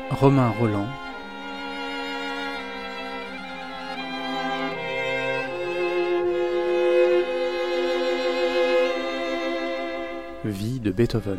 Romain Rolland. Vie de Beethoven.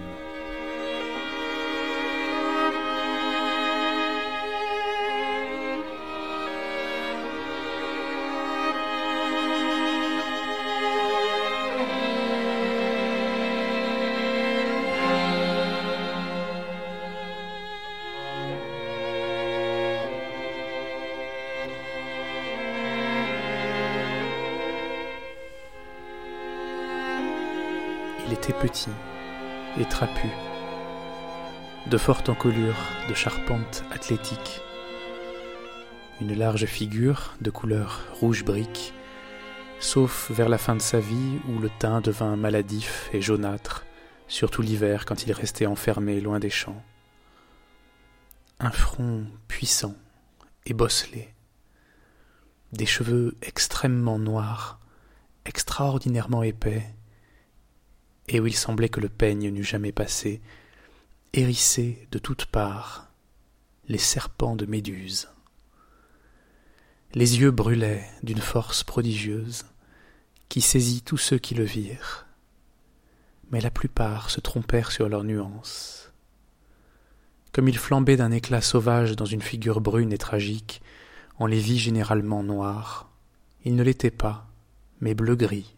Il était petit et trapu, de forte encolure, de charpente athlétique, une large figure de couleur rouge brique, sauf vers la fin de sa vie où le teint devint maladif et jaunâtre, surtout l'hiver quand il restait enfermé loin des champs. Un front puissant et bosselé, des cheveux extrêmement noirs, extraordinairement épais, et où il semblait que le peigne n'eût jamais passé, hérissés de toutes parts, les serpents de Méduse. Les yeux brûlaient d'une force prodigieuse, qui saisit tous ceux qui le virent, mais la plupart se trompèrent sur leurs nuances. Comme il flambait d'un éclat sauvage dans une figure brune et tragique, on les vit généralement noirs. Il ne l'était pas, mais bleu-gris.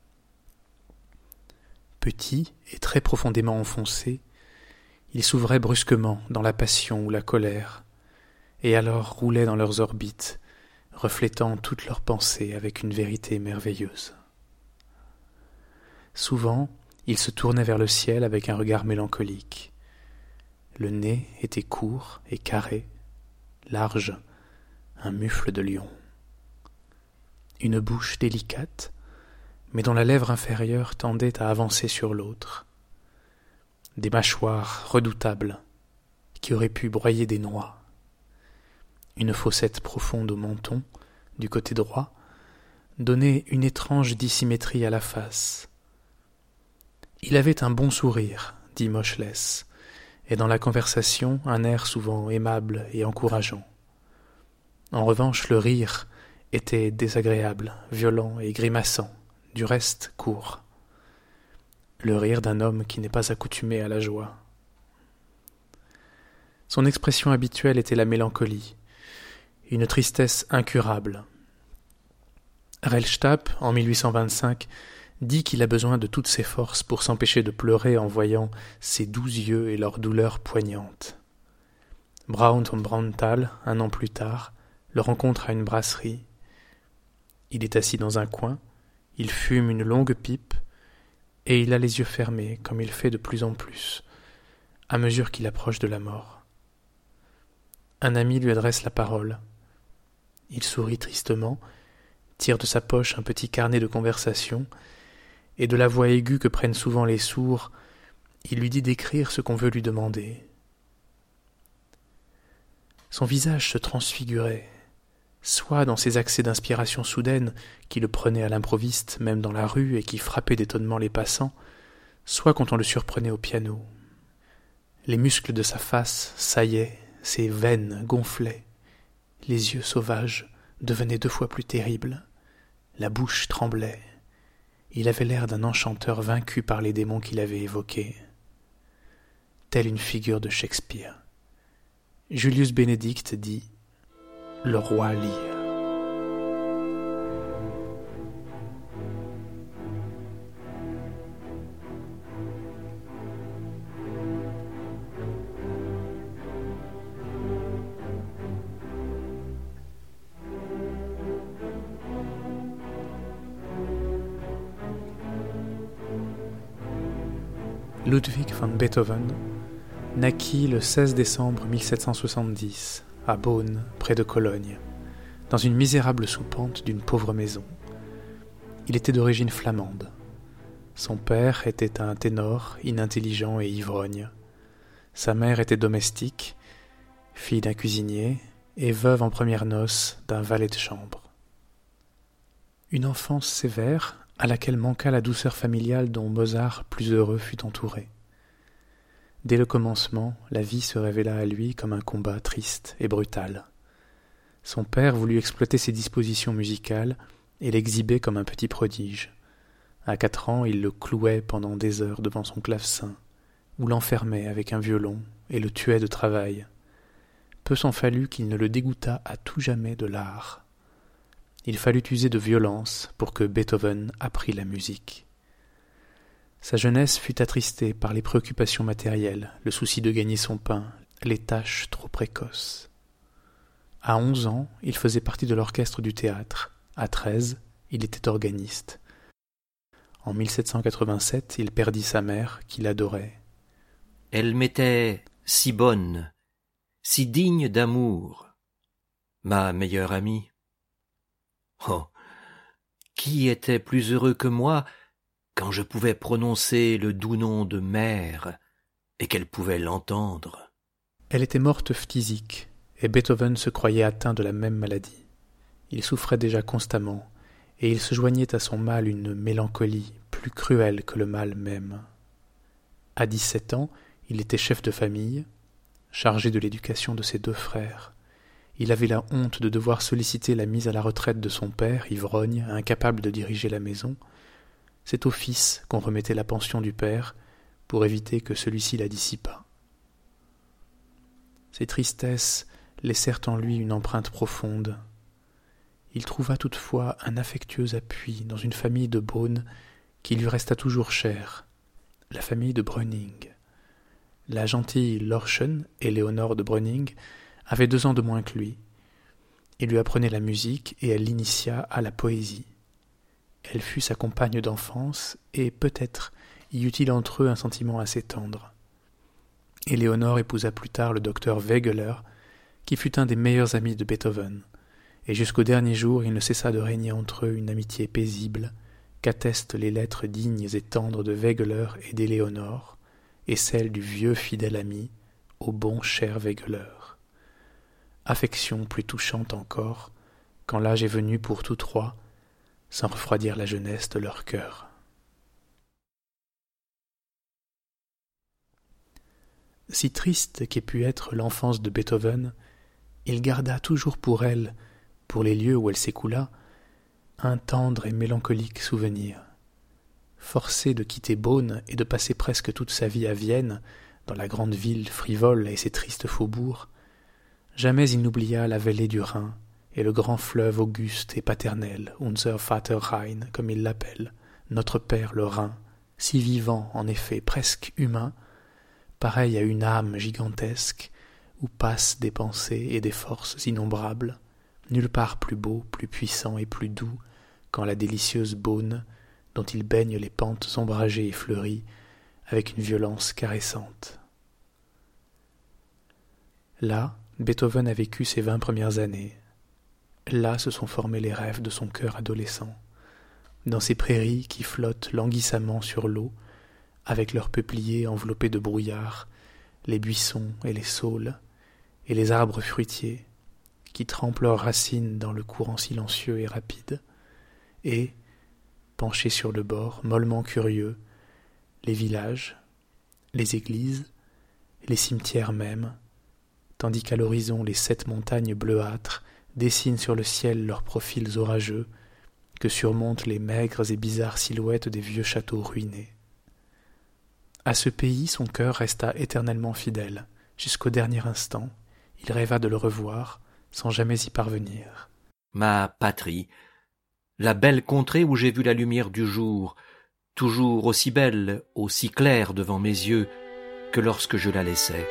Petit et très profondément enfoncé, ils s'ouvraient brusquement dans la passion ou la colère, et alors roulaient dans leurs orbites, reflétant toutes leurs pensées avec une vérité merveilleuse. Souvent, ils se tournaient vers le ciel avec un regard mélancolique. Le nez était court et carré, large, un mufle de lion. Une bouche délicate, mais dont la lèvre inférieure tendait à avancer sur l'autre. Des mâchoires redoutables, qui auraient pu broyer des noix. Une fossette profonde au menton, du côté droit, donnait une étrange dissymétrie à la face. Il avait un bon sourire, dit Moscheles, et dans la conversation un air souvent aimable et encourageant. En revanche, le rire était désagréable, violent et grimaçant, du reste court. Le rire d'un homme qui n'est pas accoutumé à la joie. Son expression habituelle était la mélancolie, une tristesse incurable. Rellstab, en 1825, dit qu'il a besoin de toutes ses forces pour s'empêcher de pleurer en voyant ses doux yeux et leur douleur poignante. Braun von Braunthal, un an plus tard, le rencontre à une brasserie. Il est assis dans un coin, il fume une longue pipe, et il a les yeux fermés, comme il fait de plus en plus, à mesure qu'il approche de la mort. Un ami lui adresse la parole. Il sourit tristement, tire de sa poche un petit carnet de conversation, et de la voix aiguë que prennent souvent les sourds, il lui dit d'écrire ce qu'on veut lui demander. Son visage se transfigurait, soit dans ces accès d'inspiration soudaine qui le prenaient à l'improviste même dans la rue et qui frappaient d'étonnement les passants, soit quand on le surprenait au piano. Les muscles de sa face saillaient, ses veines gonflaient, les yeux sauvages devenaient 2 fois plus terribles, la bouche tremblait. Il avait l'air d'un enchanteur vaincu par les démons qu'il avait évoqués, telle une figure de Shakespeare. Julius Benedict dit « Le roi Lear ». Ludwig van Beethoven naquit le 16 décembre 1770 à Beaune, près de Cologne, dans une misérable soupente d'une pauvre maison. Il était d'origine flamande. Son père était un ténor inintelligent et ivrogne. Sa mère était domestique, fille d'un cuisinier et veuve en premières noces d'un valet de chambre. Une enfance sévère à laquelle manqua la douceur familiale dont Mozart, plus heureux, fut entouré. Dès le commencement, la vie se révéla à lui comme un combat triste et brutal. Son père voulut exploiter ses dispositions musicales et l'exhiber comme un petit prodige. À 4 ans, il le clouait pendant des heures devant son clavecin, ou l'enfermait avec un violon et le tuait de travail. Peu s'en fallut qu'il ne le dégoûtât à tout jamais de l'art. Il fallut user de violence pour que Beethoven apprît la musique. Sa jeunesse fut attristée par les préoccupations matérielles, le souci de gagner son pain, les tâches trop précoces. À 11 ans, il faisait partie de l'orchestre du théâtre. À 13, il était organiste. En 1787, il perdit sa mère, qu'il adorait. Elle m'était si bonne, si digne d'amour, ma meilleure amie. Oh, qui était plus heureux que moi quand je pouvais prononcer le doux nom de mère et qu'elle pouvait l'entendre? Elle était morte phtisique, et Beethoven se croyait atteint de la même maladie. Il souffrait déjà constamment, et il se joignait à son mal une mélancolie plus cruelle que le mal même. À 17 ans, il était chef de famille, chargé de l'éducation de ses 2 frères. Il avait la honte de devoir solliciter la mise à la retraite de son père, ivrogne, incapable de diriger la maison. C'est au fils qu'on remettait la pension du père, pour éviter que celui-ci la dissipât. Ces tristesses laissèrent en lui une empreinte profonde. Il trouva toutefois un affectueux appui dans une famille de Beaune qui lui resta toujours chère, la famille de Breuning. La gentille Lorchen, Éléonore de Breuning, avait 2 ans de moins que lui. Il lui apprenait la musique et elle l'initia à la poésie. Elle fut sa compagne d'enfance et peut-être y eut-il entre eux un sentiment assez tendre. Éléonore épousa plus tard le docteur Wegeler, qui fut un des meilleurs amis de Beethoven, et jusqu'au dernier jour il ne cessa de régner entre eux une amitié paisible qu'attestent les lettres dignes et tendres de Wegeler et d'Éléonore, et celle du vieux fidèle ami, au bon cher Wegeler. Affection plus touchante encore, quand l'âge est venu pour tous 3, sans refroidir la jeunesse de leur cœur. Si triste qu'ait pu être l'enfance de Beethoven, il garda toujours pour elle, pour les lieux où elle s'écoula, un tendre et mélancolique souvenir. Forcé de quitter Beaune et de passer presque toute sa vie à Vienne, dans la grande ville frivole et ses tristes faubourgs, jamais il n'oublia la vallée du Rhin et le grand fleuve auguste et paternel, Unser Vater Rhein, comme il l'appelle, notre Père le Rhin, si vivant, en effet, presque humain, pareil à une âme gigantesque, où passent des pensées et des forces innombrables, nulle part plus beau, plus puissant et plus doux qu'en la délicieuse Beaune, dont il baigne les pentes ombragées et fleuries avec une violence caressante. Là, Beethoven a vécu ses 20 premières années. Là se sont formés les rêves de son cœur adolescent, dans ces prairies qui flottent languissamment sur l'eau, avec leurs peupliers enveloppés de brouillard, les buissons et les saules, et les arbres fruitiers, qui trempent leurs racines dans le courant silencieux et rapide, et, penchés sur le bord, mollement curieux, les villages, les églises, les cimetières même, tandis qu'à l'horizon les 7 montagnes bleuâtres dessinent sur le ciel leurs profils orageux, que surmontent les maigres et bizarres silhouettes des vieux châteaux ruinés. À ce pays, son cœur resta éternellement fidèle, jusqu'au dernier instant. Il rêva de le revoir, sans jamais y parvenir. Ma patrie, la belle contrée où j'ai vu la lumière du jour, toujours aussi belle, aussi claire devant mes yeux que lorsque je la laissais.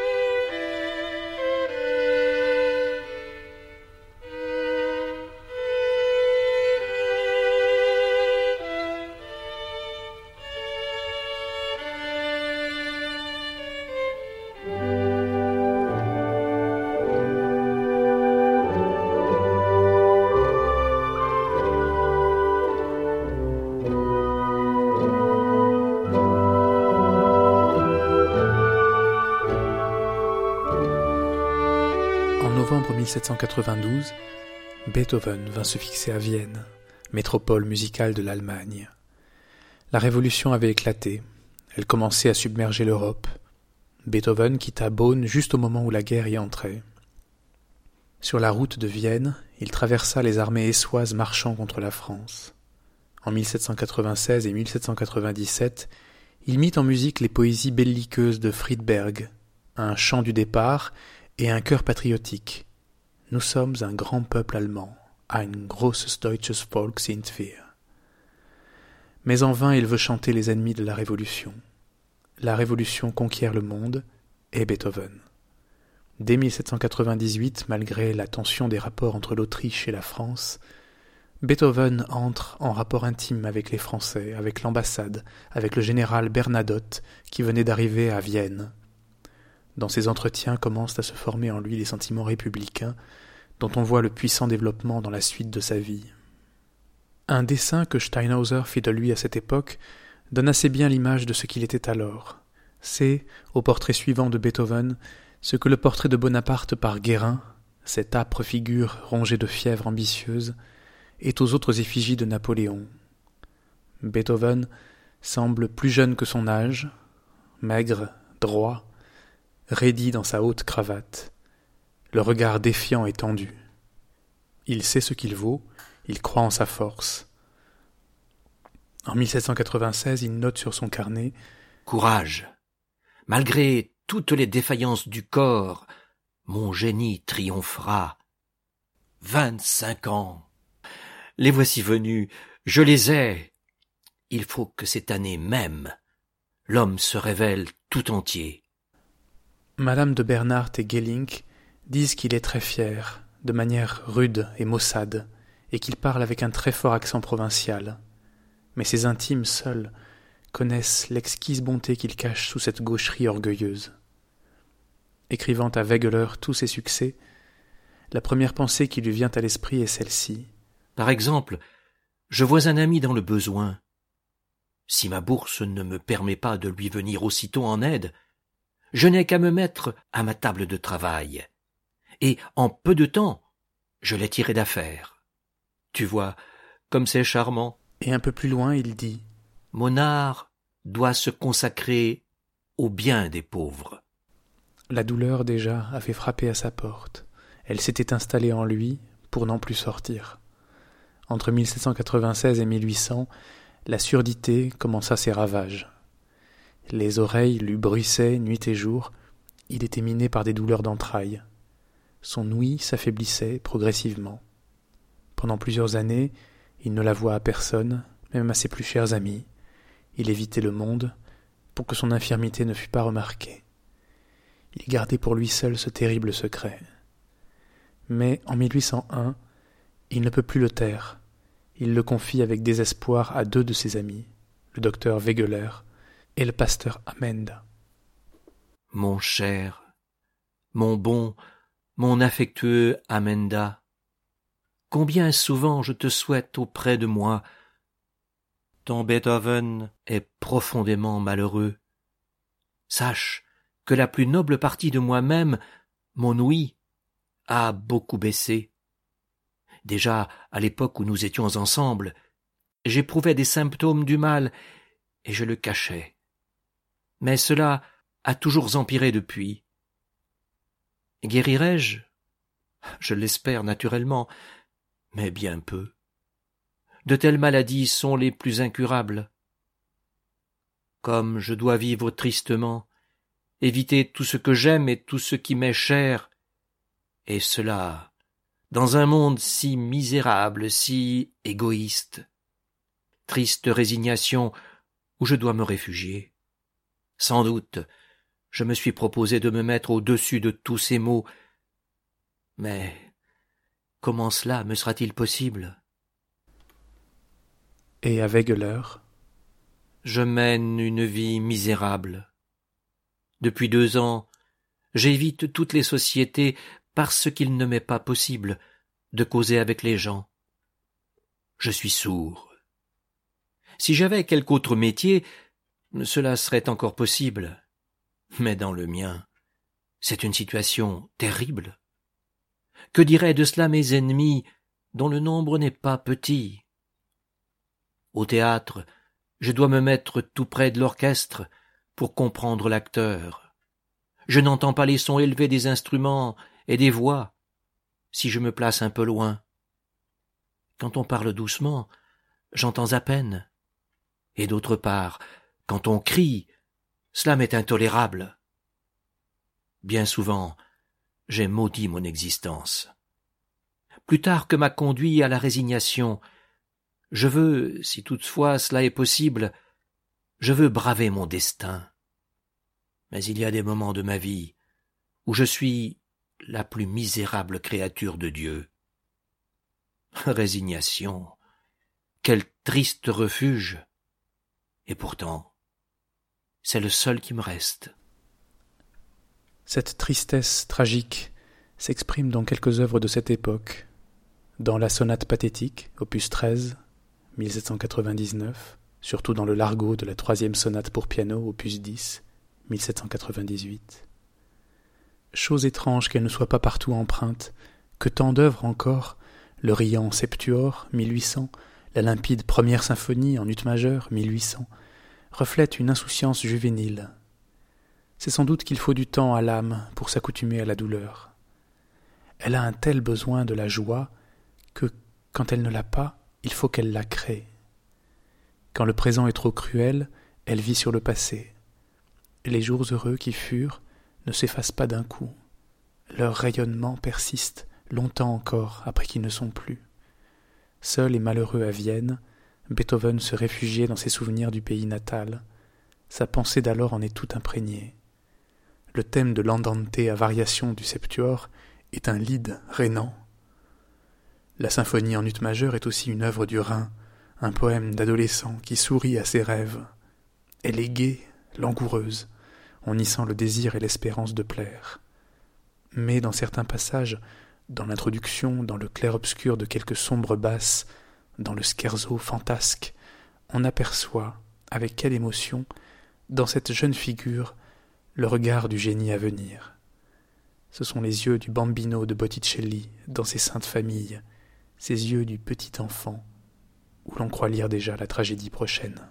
En novembre 1792, Beethoven vint se fixer à Vienne, métropole musicale de l'Allemagne. La Révolution avait éclaté, elle commençait à submerger l'Europe, Beethoven quitta Bonn juste au moment où la guerre y entrait. Sur la route de Vienne, il traversa les armées essoises marchant contre la France. En 1796 et 1797, il mit en musique les poésies belliqueuses de Friedberg, un chant du départ et un chœur patriotique. Nous sommes un grand peuple allemand, ein großes deutsches Volk sind wir. Mais en vain il veut chanter les ennemis de la Révolution. La Révolution conquiert le monde et Beethoven. Dès 1798, malgré la tension des rapports entre l'Autriche et la France, Beethoven entre en rapport intime avec les Français, avec l'ambassade, avec le général Bernadotte qui venait d'arriver à Vienne. Dans ces entretiens commencent à se former en lui les sentiments républicains dont on voit le puissant développement dans la suite de sa vie. Un dessin que Steinhauser fit de lui à cette époque donne assez bien l'image de ce qu'il était alors. C'est, au portrait suivant de Beethoven, ce que le portrait de Bonaparte par Guérin, cette âpre figure rongée de fièvre ambitieuse, est aux autres effigies de Napoléon. Beethoven semble plus jeune que son âge, maigre, droit, raidi dans sa haute cravate, le regard défiant et tendu. Il sait ce qu'il vaut, il croit en sa force. En 1796, il note sur son carnet « Courage. Malgré toutes les défaillances du corps, mon génie triomphera. 25 ans. Les voici venus, je les ai. Il faut que cette année même, l'homme se révèle tout entier. » Madame de Bernhardt et Gellink disent qu'il est très fier, de manière rude et maussade, et qu'il parle avec un très fort accent provincial. Mais ses intimes seuls connaissent l'exquise bonté qu'il cache sous cette gaucherie orgueilleuse. Écrivant à Wegeler tous ses succès, la première pensée qui lui vient à l'esprit est celle-ci. Par exemple, je vois un ami dans le besoin. Si ma bourse ne me permet pas de lui venir aussitôt en aide, je n'ai qu'à me mettre à ma table de travail. Et en peu de temps, je l'ai tiré d'affaire. Tu vois, comme c'est charmant. Et un peu plus loin, il dit « Mon art doit se consacrer au bien des pauvres. » La douleur déjà avait frappé à sa porte. Elle s'était installée en lui pour n'en plus sortir. Entre 1796 et 1800, la surdité commença ses ravages. Les oreilles lui bruissaient nuit et jour, il était miné par des douleurs d'entrailles. Son ouïe s'affaiblissait progressivement. Pendant plusieurs années, il ne l'avoua à personne, même à ses plus chers amis. Il évitait le monde pour que son infirmité ne fût pas remarquée. Il gardait pour lui seul ce terrible secret. Mais en 1801, il ne peut plus le taire. Il le confie avec désespoir à deux de ses amis, le docteur Wegeler et le pasteur Amenda. « Mon cher, mon bon, mon affectueux Amenda, combien souvent je te souhaite auprès de moi. Ton Beethoven est profondément malheureux. Sache que la plus noble partie de moi-même, mon ouïe, a beaucoup baissé. Déjà, à l'époque où nous étions ensemble, j'éprouvais des symptômes du mal et je le cachais. Mais cela a toujours empiré depuis. Guérirai-je ? Je l'espère naturellement, mais bien peu. De telles maladies sont les plus incurables. Comme je dois vivre tristement, éviter tout ce que j'aime et tout ce qui m'est cher, et cela dans un monde si misérable, si égoïste. Triste résignation où je dois me réfugier. Sans doute, je me suis proposé de me mettre au-dessus de tous ces maux, mais comment cela me sera-t-il possible ? Et à Wegeler, je mène une vie misérable. Depuis 2 ans, j'évite toutes les sociétés parce qu'il ne m'est pas possible de causer avec les gens. Je suis sourd. Si j'avais quelque autre métier, cela serait encore possible. Mais dans le mien, c'est une situation terrible. Que diraient de cela mes ennemis, dont le nombre n'est pas petit ? Au théâtre, je dois me mettre tout près de l'orchestre pour comprendre l'acteur. Je n'entends pas les sons élevés des instruments et des voix, si je me place un peu loin. Quand on parle doucement, j'entends à peine. Et d'autre part, quand on crie, cela m'est intolérable. Bien souvent, j'ai maudit mon existence. Plus tard que m'a conduit à la résignation, je veux, si toutefois cela est possible, je veux braver mon destin. Mais il y a des moments de ma vie où je suis la plus misérable créature de Dieu. Résignation, quel triste refuge! Et pourtant, c'est le seul qui me reste. Cette tristesse tragique s'exprime dans quelques œuvres de cette époque, dans la sonate pathétique, opus 13, 1799, surtout dans le largo de la troisième sonate pour piano, opus 10, 1798. Chose étrange qu'elle ne soit pas partout empreinte, que tant d'œuvres encore, le riant Septuor, 1800, la limpide première symphonie en ut majeur, 1800, reflètent une insouciance juvénile. C'est sans doute qu'il faut du temps à l'âme pour s'accoutumer à la douleur. Elle a un tel besoin de la joie que, quand elle ne l'a pas, il faut qu'elle la crée. Quand le présent est trop cruel, elle vit sur le passé. Les jours heureux qui furent ne s'effacent pas d'un coup. Leur rayonnement persiste longtemps encore après qu'ils ne sont plus. Seul et malheureux à Vienne, Beethoven se réfugiait dans ses souvenirs du pays natal. Sa pensée d'alors en est tout imprégnée. Le thème de l'andante à variation du Septuor est un lied rhénan. La symphonie en ut majeur est aussi une œuvre du Rhin, un poème d'adolescent qui sourit à ses rêves. Elle est gaie, langoureuse, on y sent le désir et l'espérance de plaire. Mais dans certains passages, dans l'introduction, dans le clair-obscur de quelques sombres basses, dans le scherzo fantasque, on aperçoit, avec quelle émotion, dans cette jeune figure, le regard du génie à venir. Ce sont les yeux du bambino de Botticelli dans ses Saintes Familles, ces yeux du petit enfant, où l'on croit lire déjà la tragédie prochaine.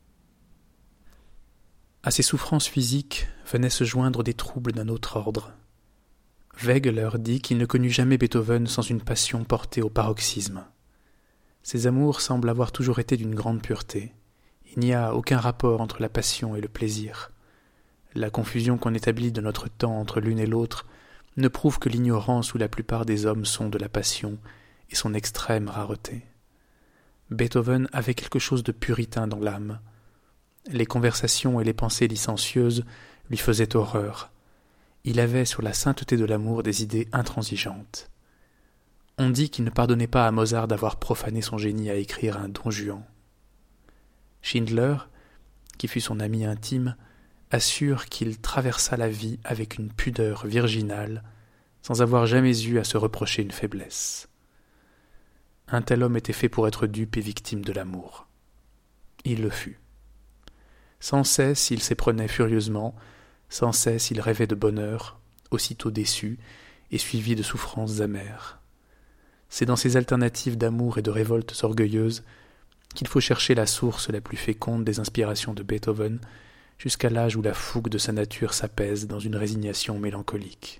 À ces souffrances physiques venaient se joindre des troubles d'un autre ordre. Wegeler dit qu'il ne connut jamais Beethoven sans une passion portée au paroxysme. Ses amours semblent avoir toujours été d'une grande pureté. Il n'y a aucun rapport entre la passion et le plaisir. La confusion qu'on établit de notre temps entre l'une et l'autre ne prouve que l'ignorance où la plupart des hommes sont de la passion et son extrême rareté. Beethoven avait quelque chose de puritain dans l'âme. Les conversations et les pensées licencieuses lui faisaient horreur. Il avait sur la sainteté de l'amour des idées intransigeantes. On dit qu'il ne pardonnait pas à Mozart d'avoir profané son génie à écrire un Don Juan. Schindler, qui fut son ami intime, assure qu'il traversa la vie avec une pudeur virginale, sans avoir jamais eu à se reprocher une faiblesse. Un tel homme était fait pour être dupe et victime de l'amour. Il le fut. Sans cesse il s'éprenait furieusement, sans cesse il rêvait de bonheur, aussitôt déçu et suivi de souffrances amères. C'est dans ces alternatives d'amour et de révoltes orgueilleuses qu'il faut chercher la source la plus féconde des inspirations de Beethoven, jusqu'à l'âge où la fougue de sa nature s'apaise dans une résignation mélancolique.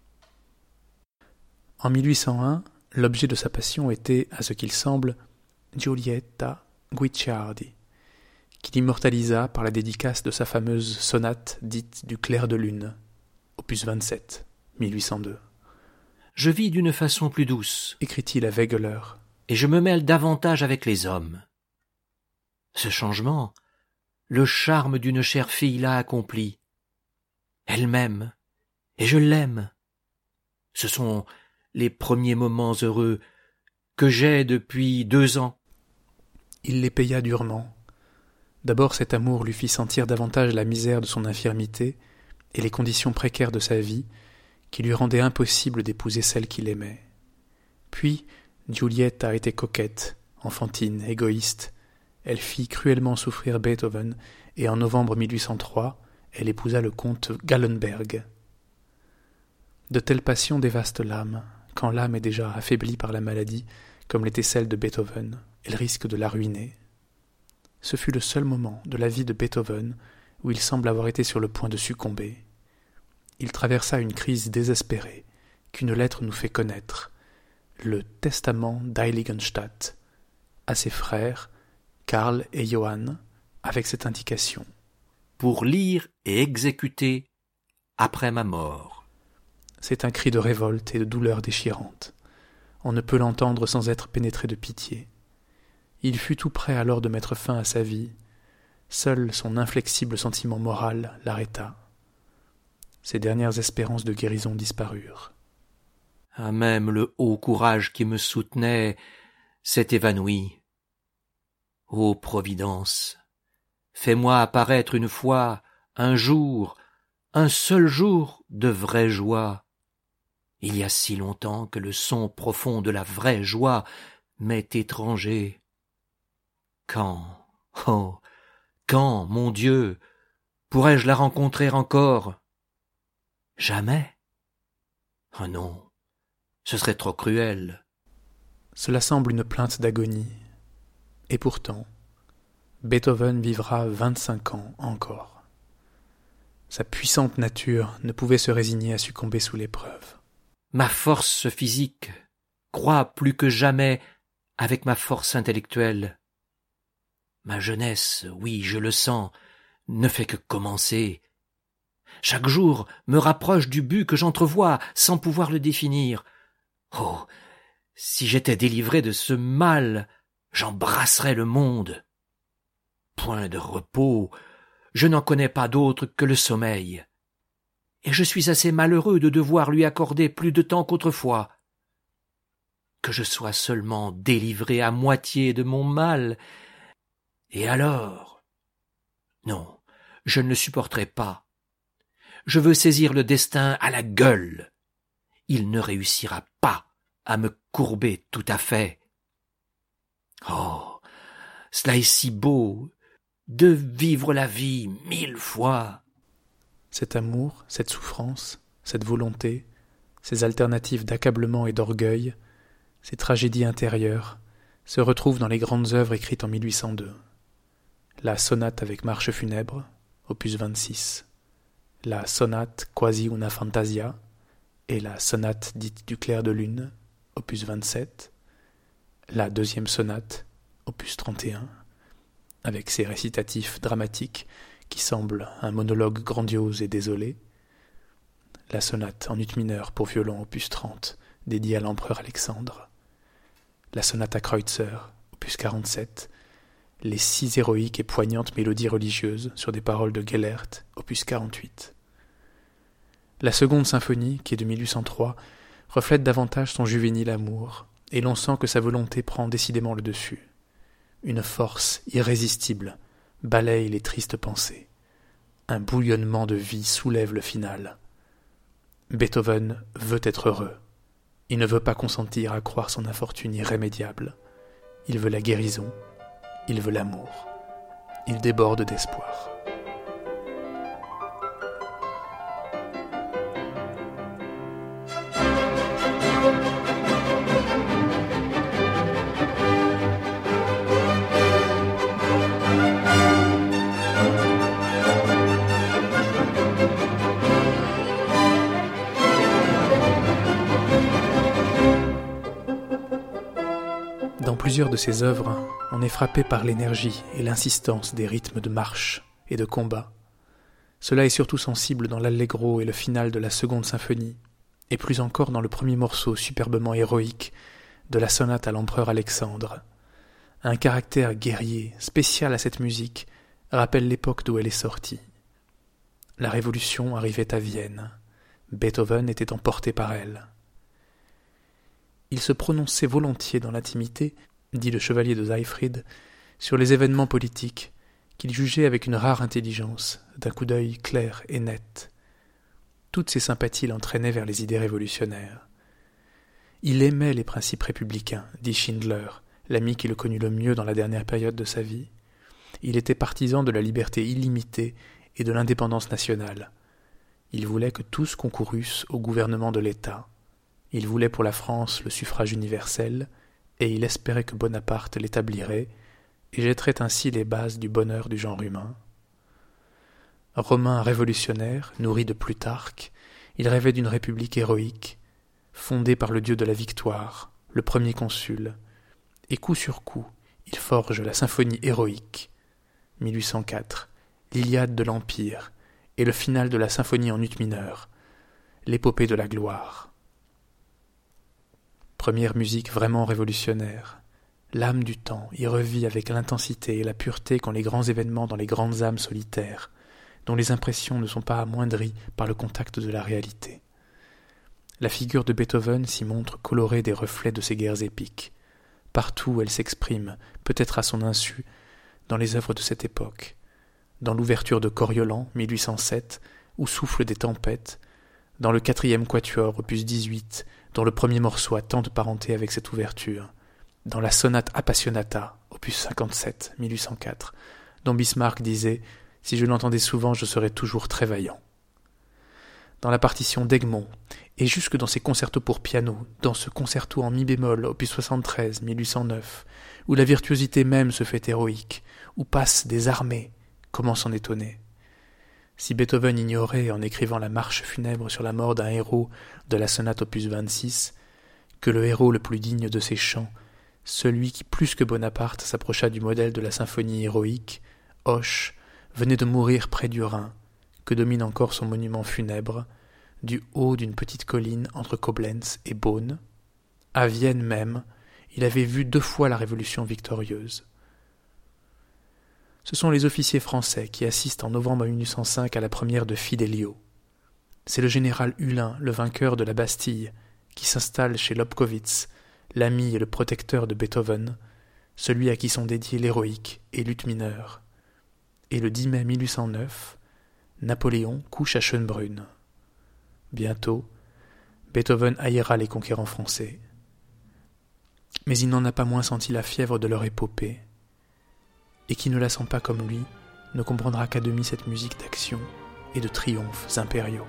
En 1801, l'objet de sa passion était, à ce qu'il semble, Giulietta Guicciardi, qu'il immortalisa par la dédicace de sa fameuse sonate dite du clair de lune, opus 27, 1802. « Je vis d'une façon plus douce, écrit-il à Wegeler, et je me mêle davantage avec les hommes. Ce changement, le charme d'une chère fille l'a accompli. Elle m'aime, et je l'aime. Ce sont les premiers moments heureux que j'ai depuis 2 ans. » Il les paya durement. D'abord cet amour lui fit sentir davantage la misère de son infirmité et les conditions précaires de sa vie, qui lui rendaient impossible d'épouser celle qu'il aimait. Puis Giulietta était coquette, enfantine, égoïste. Elle fit cruellement souffrir Beethoven, et en novembre 1803, elle épousa le comte Gallenberg. De telles passions dévastent l'âme. Quand l'âme est déjà affaiblie par la maladie, comme l'était celle de Beethoven, elle risque de la ruiner. Ce fut le seul moment de la vie de Beethoven où il semble avoir été sur le point de succomber. il traversa une crise désespérée qu'une lettre nous fait connaître, le testament d'Heiligenstadt, à ses frères, Karl et Johann, avec cette indication. Pour lire et exécuter après ma mort. C'est un cri de révolte et de douleur déchirante. On ne peut l'entendre sans être pénétré de pitié. Il fut tout prêt alors de mettre fin à sa vie. Seul son inflexible sentiment moral l'arrêta. Ses dernières espérances de guérison disparurent. Ah, même le haut courage qui me soutenait s'est évanoui. Ô Providence, fais-moi apparaître une fois, un jour, un seul jour de vraie joie. Il y a si longtemps que le son profond de la vraie joie m'est étranger. Quand, oh, quand, mon Dieu, pourrais-je la rencontrer encore? Jamais? Oh non, ce serait trop cruel. Cela semble une plainte d'agonie. Et pourtant, Beethoven vivra 25 ans encore. Sa puissante nature ne pouvait se résigner à succomber sous l'épreuve. Ma force physique croît plus que jamais avec ma force intellectuelle. Ma jeunesse, oui, je le sens, ne fait que commencer. Chaque jour me rapproche du but que j'entrevois sans pouvoir le définir. Oh, si j'étais délivré de ce mal, j'embrasserais le monde. Point de repos, je n'en connais pas d'autre que le sommeil. Et je suis assez malheureux de devoir lui accorder plus de temps qu'autrefois. Que je sois seulement délivré à moitié de mon mal, et alors? Non, je ne le supporterai pas. Je veux saisir le destin à la gueule. Il ne réussira pas à me courber tout à fait. Oh, cela est si beau, de vivre la vie 1000 fois. Cet amour, cette souffrance, cette volonté, ces alternatives d'accablement et d'orgueil, ces tragédies intérieures, se retrouvent dans les grandes œuvres écrites en 1802. La sonate avec marche funèbre, opus 26, la sonate quasi una fantasia et la sonate dite du clair de lune, opus 27, la deuxième sonate, opus 31, avec ses récitatifs dramatiques qui semblent un monologue grandiose et désolé, la sonate en ut mineur pour violon opus 30, dédiée à l'empereur Alexandre, la sonate à Kreutzer, opus 47, les 6 héroïques et poignantes mélodies religieuses sur des paroles de Gellert, opus 48. La seconde symphonie, qui est de 1803, reflète davantage son juvénile amour, et l'on sent que sa volonté prend décidément le dessus. Une force irrésistible balaye les tristes pensées. Un bouillonnement de vie soulève le final. Beethoven veut être heureux. Il ne veut pas consentir à croire son infortune irrémédiable. Il veut la guérison. Il veut l'amour. Il déborde d'espoir. Dans plusieurs de ses œuvres, on est frappé par l'énergie et l'insistance des rythmes de marche et de combat. Cela est surtout sensible dans l'allegro et le final de la seconde symphonie, et plus encore dans le premier morceau superbement héroïque de la sonate à l'empereur Alexandre. Un caractère guerrier, spécial à cette musique, rappelle l'époque d'où elle est sortie. La Révolution arrivait à Vienne. Beethoven était emporté par elle. Il se prononçait volontiers dans l'intimité, dit le chevalier de Seyfried, sur les événements politiques, qu'il jugeait avec une rare intelligence, d'un coup d'œil clair et net. Toutes ses sympathies l'entraînaient vers les idées révolutionnaires. Il aimait les principes républicains, dit Schindler, l'ami qui le connut le mieux dans la dernière période de sa vie. Il était partisan de la liberté illimitée et de l'indépendance nationale. Il voulait que tous concourussent au gouvernement de l'État. Il voulait pour la France le suffrage universel, et il espérait que Bonaparte l'établirait, et jetterait ainsi les bases du bonheur du genre humain. Romain révolutionnaire, nourri de Plutarque, Il rêvait d'une république héroïque, fondée par le dieu de la victoire, le premier consul, et coup sur coup, il forge la symphonie héroïque, 1804, l'Iliade de l'Empire, et le final de la symphonie en ut mineur, l'épopée de la gloire. Première musique vraiment révolutionnaire. L'âme du temps y revit avec l'intensité et la pureté qu'ont les grands événements dans les grandes âmes solitaires, dont les impressions ne sont pas amoindries par le contact de la réalité. La figure de Beethoven s'y montre colorée des reflets de ces guerres épiques. Partout elle s'exprime, peut-être à son insu, dans les œuvres de cette époque. Dans l'ouverture de Coriolan, 1807, où soufflent des tempêtes, dans le 4e quatuor, opus 18, dont le premier morceau a tant de parenté avec cette ouverture, dans la sonate Appassionata, opus 57, 1804, dont Bismarck disait « Si je l'entendais souvent, je serais toujours très vaillant ». Dans la partition d'Egmont, et jusque dans ses concertos pour piano, dans ce concerto en mi bémol, opus 73, 1809, où la virtuosité même se fait héroïque, où passent des armées, comment s'en étonner? Si Beethoven ignorait, en écrivant la marche funèbre sur la mort d'un héros de la sonate opus 26, que le héros le plus digne de ses chants, celui qui plus que Bonaparte s'approcha du modèle de la symphonie héroïque, Hoche, venait de mourir près du Rhin, que domine encore son monument funèbre, du haut d'une petite colline entre Koblenz et Bonn. À Vienne même, il avait vu 2 fois la Révolution victorieuse. Ce sont les officiers français qui assistent en novembre 1805 à la première de Fidelio. C'est le général Hulin, le vainqueur de la Bastille, qui s'installe chez Lobkowitz, l'ami et le protecteur de Beethoven, celui à qui sont dédiés l'héroïque et l'ut mineur. Et le 10 mai 1809, Napoléon couche à Schönbrunn. Bientôt, Beethoven haïra les conquérants français. Mais il n'en a pas moins senti la fièvre de leur épopée, et qui ne la sent pas comme lui ne comprendra qu'à demi cette musique d'action et de triomphes impériaux.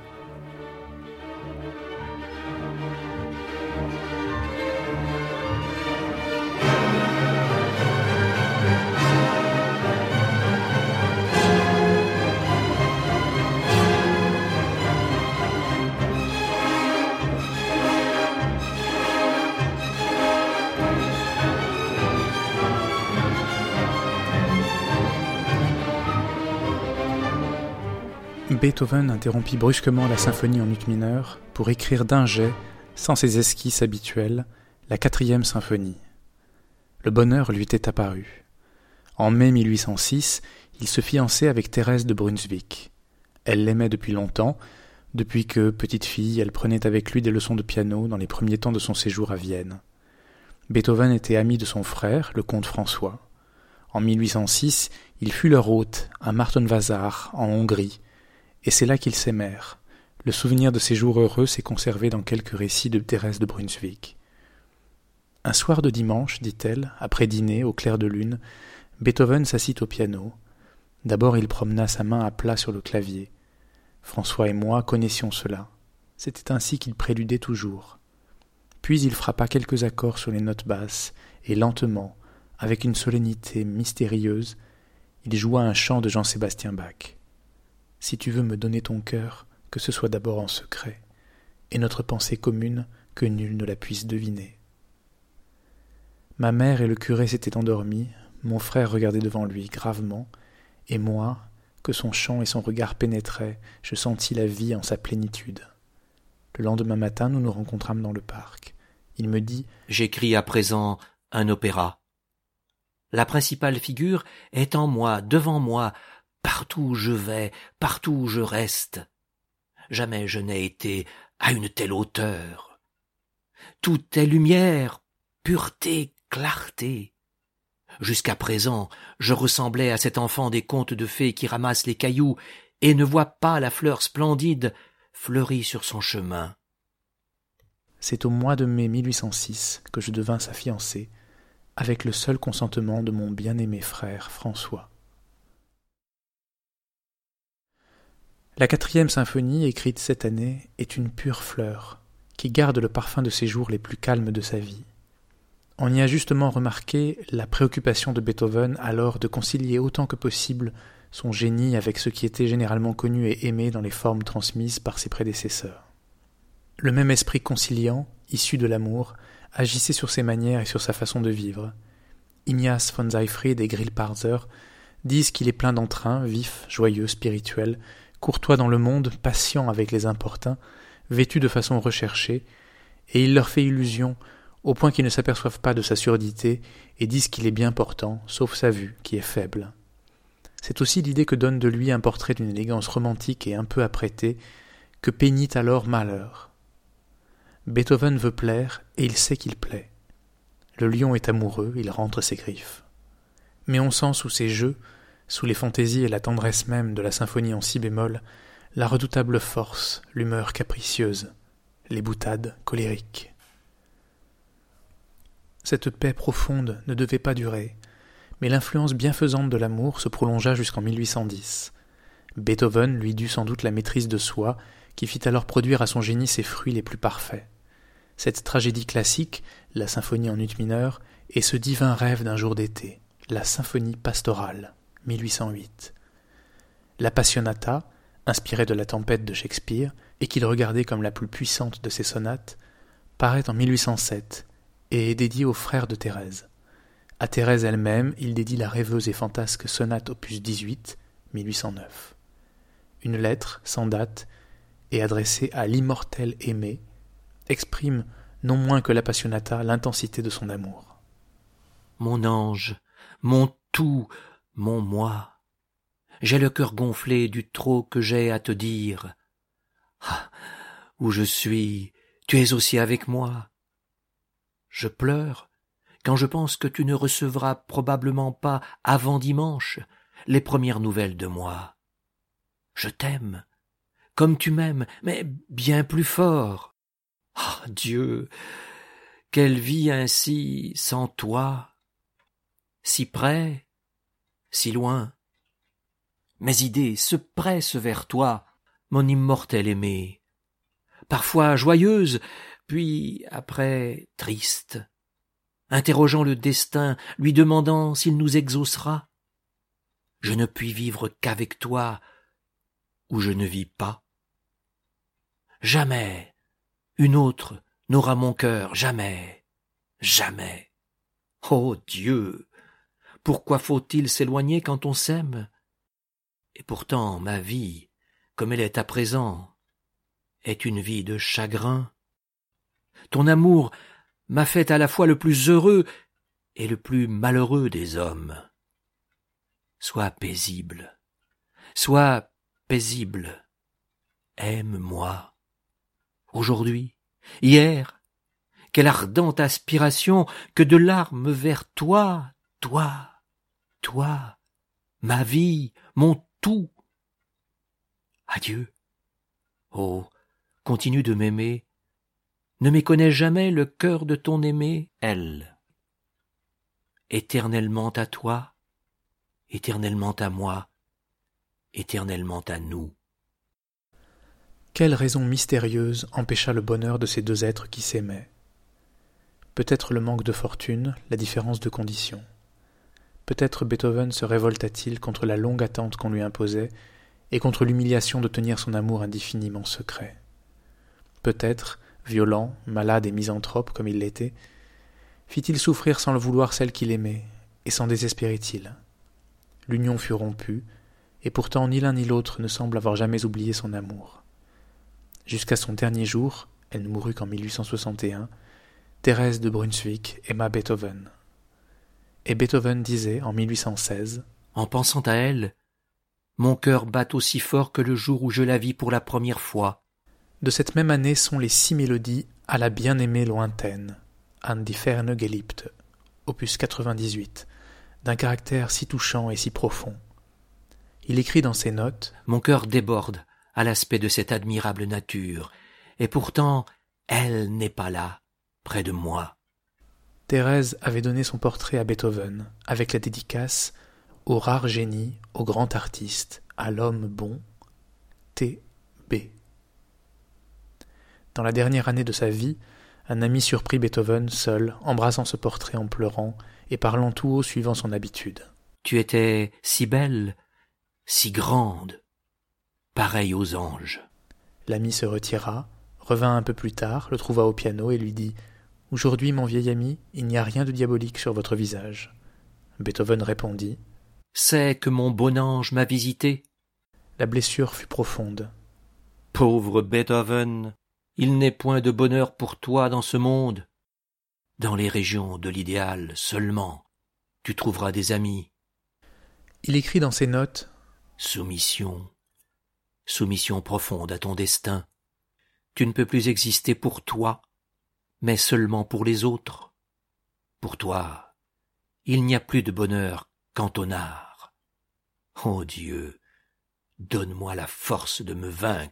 Beethoven interrompit brusquement la symphonie en ut mineur pour écrire d'un jet, sans ses esquisses habituelles, la 4e symphonie. Le bonheur lui était apparu. En mai 1806, il se fiançait avec Thérèse de Brunswick. Elle l'aimait depuis longtemps, depuis que, petite fille, elle prenait avec lui des leçons de piano dans les premiers temps de son séjour à Vienne. Beethoven était ami de son frère, le comte François. En 1806, il fut leur hôte à Martonvásár, en Hongrie, et c'est là qu'ils s'aimèrent. Le souvenir de ces jours heureux s'est conservé dans quelques récits de Thérèse de Brunswick. Un soir de dimanche, dit-elle, après dîner, au clair de lune, Beethoven s'assit au piano. D'abord il promena sa main à plat sur le clavier. François et moi connaissions cela. C'était ainsi qu'il préludait toujours. Puis il frappa quelques accords sur les notes basses, et lentement, avec une solennité mystérieuse, il joua un chant de Jean-Sébastien Bach. Si tu veux me donner ton cœur, que ce soit d'abord en secret, et notre pensée commune, que nul ne la puisse deviner. Ma mère et le curé s'étaient endormis, mon frère regardait devant lui gravement, et moi, que son chant et son regard pénétraient, je sentis la vie en sa plénitude. Le lendemain matin, nous nous rencontrâmes dans le parc. Il me dit « J'écris à présent un opéra. La principale figure est en moi, devant moi, partout où je vais, partout où je reste. Jamais je n'ai été à une telle hauteur. Tout est lumière, pureté, clarté. Jusqu'à présent, je ressemblais à cet enfant des contes de fées qui ramasse les cailloux et ne voit pas la fleur splendide fleurie sur son chemin. » C'est au mois de mai 1806 que je devins sa fiancée, avec le seul consentement de mon bien-aimé frère François. La 4e symphonie, écrite cette année, est une pure fleur, qui garde le parfum de ces jours les plus calmes de sa vie. On y a justement remarqué la préoccupation de Beethoven alors de concilier autant que possible son génie avec ce qui était généralement connu et aimé dans les formes transmises par ses prédécesseurs. Le même esprit conciliant, issu de l'amour, agissait sur ses manières et sur sa façon de vivre. Ignaz von Seyfried et Grillparzer disent qu'il est plein d'entrain, vif, joyeux, spirituel, courtois dans le monde, patient avec les importuns, vêtu de façon recherchée, et il leur fait illusion, au point qu'ils ne s'aperçoivent pas de sa surdité et disent qu'il est bien portant, sauf sa vue, qui est faible. C'est aussi l'idée que donne de lui un portrait d'une élégance romantique et un peu apprêtée, que peignit alors Mahler. Beethoven veut plaire, et il sait qu'il plaît. Le lion est amoureux, il rentre ses griffes. Mais on sent sous ses jeux, sous les fantaisies et la tendresse même de la symphonie en si bémol, la redoutable force, l'humeur capricieuse, les boutades colériques. Cette paix profonde ne devait pas durer, mais l'influence bienfaisante de l'amour se prolongea jusqu'en 1810. Beethoven lui dut sans doute la maîtrise de soi, qui fit alors produire à son génie ses fruits les plus parfaits. Cette tragédie classique, la symphonie en ut mineur, est ce divin rêve d'un jour d'été, la symphonie pastorale, 1808. La Passionata, inspirée de la Tempête de Shakespeare, et qu'il regardait comme la plus puissante de ses sonates, paraît en 1807 et est dédiée au frère de Thérèse. À Thérèse elle-même, il dédie la rêveuse et fantasque sonate opus 18, 1809. Une lettre, sans date, et adressée à l'immortel aimé, exprime, non moins que la Passionata, l'intensité de son amour. Mon ange, mon tout, mon moi, j'ai le cœur gonflé du trop que j'ai à te dire. Ah, où je suis, tu es aussi avec moi. Je pleure quand je pense que tu ne recevras probablement pas avant dimanche les premières nouvelles de moi. Je t'aime, comme tu m'aimes, mais bien plus fort. Ah, Dieu, quelle vie ainsi sans toi, si près, si loin. Mes idées se pressent vers toi, mon immortel aimé, parfois joyeuse, puis après triste, interrogeant le destin, lui demandant s'il nous exaucera. Je ne puis vivre qu'avec toi, ou je ne vis pas. Jamais une autre n'aura mon cœur, jamais, jamais. Ô Dieu, pourquoi faut-il s'éloigner quand on s'aime? Et pourtant ma vie, comme elle est à présent, est une vie de chagrin. Ton amour m'a fait à la fois le plus heureux et le plus malheureux des hommes. Sois paisible, aime-moi. Aujourd'hui, hier, quelle ardente aspiration que de larmes vers toi, ma vie, mon tout. Adieu. Oh, continue de m'aimer. Ne méconnais jamais le cœur de ton aimé, elle. Éternellement à toi, éternellement à moi, éternellement à nous. Quelle raison mystérieuse empêcha le bonheur de ces deux êtres qui s'aimaient? Peut-être le manque de fortune, la différence de conditions. Peut-être Beethoven se révolta-t-il contre la longue attente qu'on lui imposait et contre l'humiliation de tenir son amour indéfiniment secret. Peut-être, violent, malade et misanthrope comme il l'était, fit-il souffrir sans le vouloir celle qu'il aimait, et s'en désespérait-il. L'union fut rompue, et pourtant ni l'un ni l'autre ne semble avoir jamais oublié son amour. Jusqu'à son dernier jour, elle ne mourut qu'en 1861, Thérèse de Brunswick aima Beethoven. Et Beethoven disait, en 1816, « En pensant à elle, mon cœur bat aussi fort que le jour où je la vis pour la première fois. » De cette même année sont les 6 mélodies à la bien-aimée lointaine, An die ferne Geliebte, opus 98, d'un caractère si touchant et si profond. Il écrit dans ses notes « Mon cœur déborde à l'aspect de cette admirable nature, et pourtant elle n'est pas là, près de moi. » Thérèse avait donné son portrait à Beethoven, avec la dédicace « Au rare génie, au grand artiste, à l'homme bon, T.B. » Dans la dernière année de sa vie, un ami surprit Beethoven seul, embrassant ce portrait en pleurant et parlant tout haut suivant son habitude. « Tu étais si belle, si grande, pareille aux anges. » L'ami se retira, revint un peu plus tard, le trouva au piano et lui dit « Aujourd'hui, mon vieil ami, il n'y a rien de diabolique sur votre visage. » Beethoven répondit « C'est que mon bon ange m'a visité. » La blessure fut profonde. « Pauvre Beethoven, il n'est point de bonheur pour toi dans ce monde. Dans les régions de l'idéal seulement, tu trouveras des amis. » Il écrit dans ses notes « Soumission, soumission profonde à ton destin. Tu ne peux plus exister pour toi, mais seulement pour les autres. Pour toi, il n'y a plus de bonheur qu'en ton art. Ô Dieu, donne-moi la force de me vaincre. »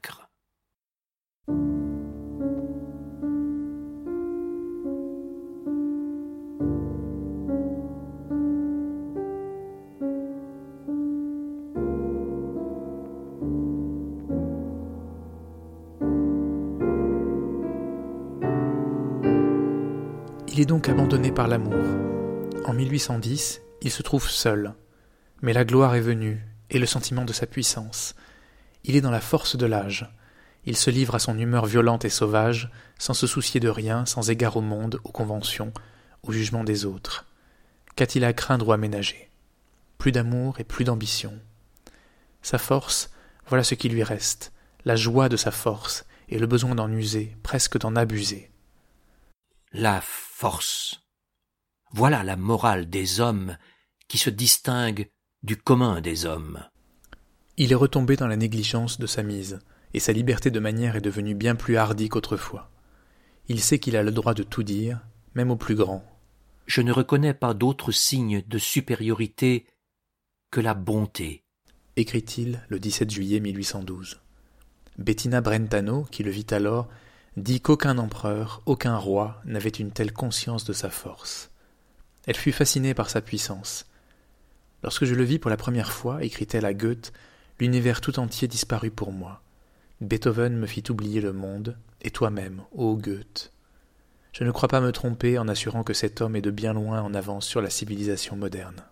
Il est donc abandonné par l'amour. En 1810, il se trouve seul. Mais la gloire est venue, et le sentiment de sa puissance. Il est dans la force de l'âge. Il se livre à son humeur violente et sauvage, sans se soucier de rien, sans égard au monde, aux conventions, au jugement des autres. Qu'a-t-il à craindre ou à ménager? Plus d'amour et plus d'ambition. Sa force, voilà ce qui lui reste, la joie de sa force, et le besoin d'en user, presque d'en abuser. La force. Voilà la morale des hommes qui se distingue du commun des hommes. Il est retombé dans la négligence de sa mise, et sa liberté de manière est devenue bien plus hardie qu'autrefois. Il sait qu'il a le droit de tout dire, même aux plus grands. Je ne reconnais pas d'autre signe de supériorité que la bonté, écrit-il le 17 juillet 1812. Bettina Brentano, qui le vit alors, dit qu'aucun empereur, aucun roi n'avait une telle conscience de sa force. Elle fut fascinée par sa puissance. Lorsque je le vis pour la première fois, écrit-elle à Goethe, l'univers tout entier disparut pour moi. Beethoven me fit oublier le monde, et toi-même, ô Goethe. Je ne crois pas me tromper en assurant que cet homme est de bien loin en avance sur la civilisation moderne.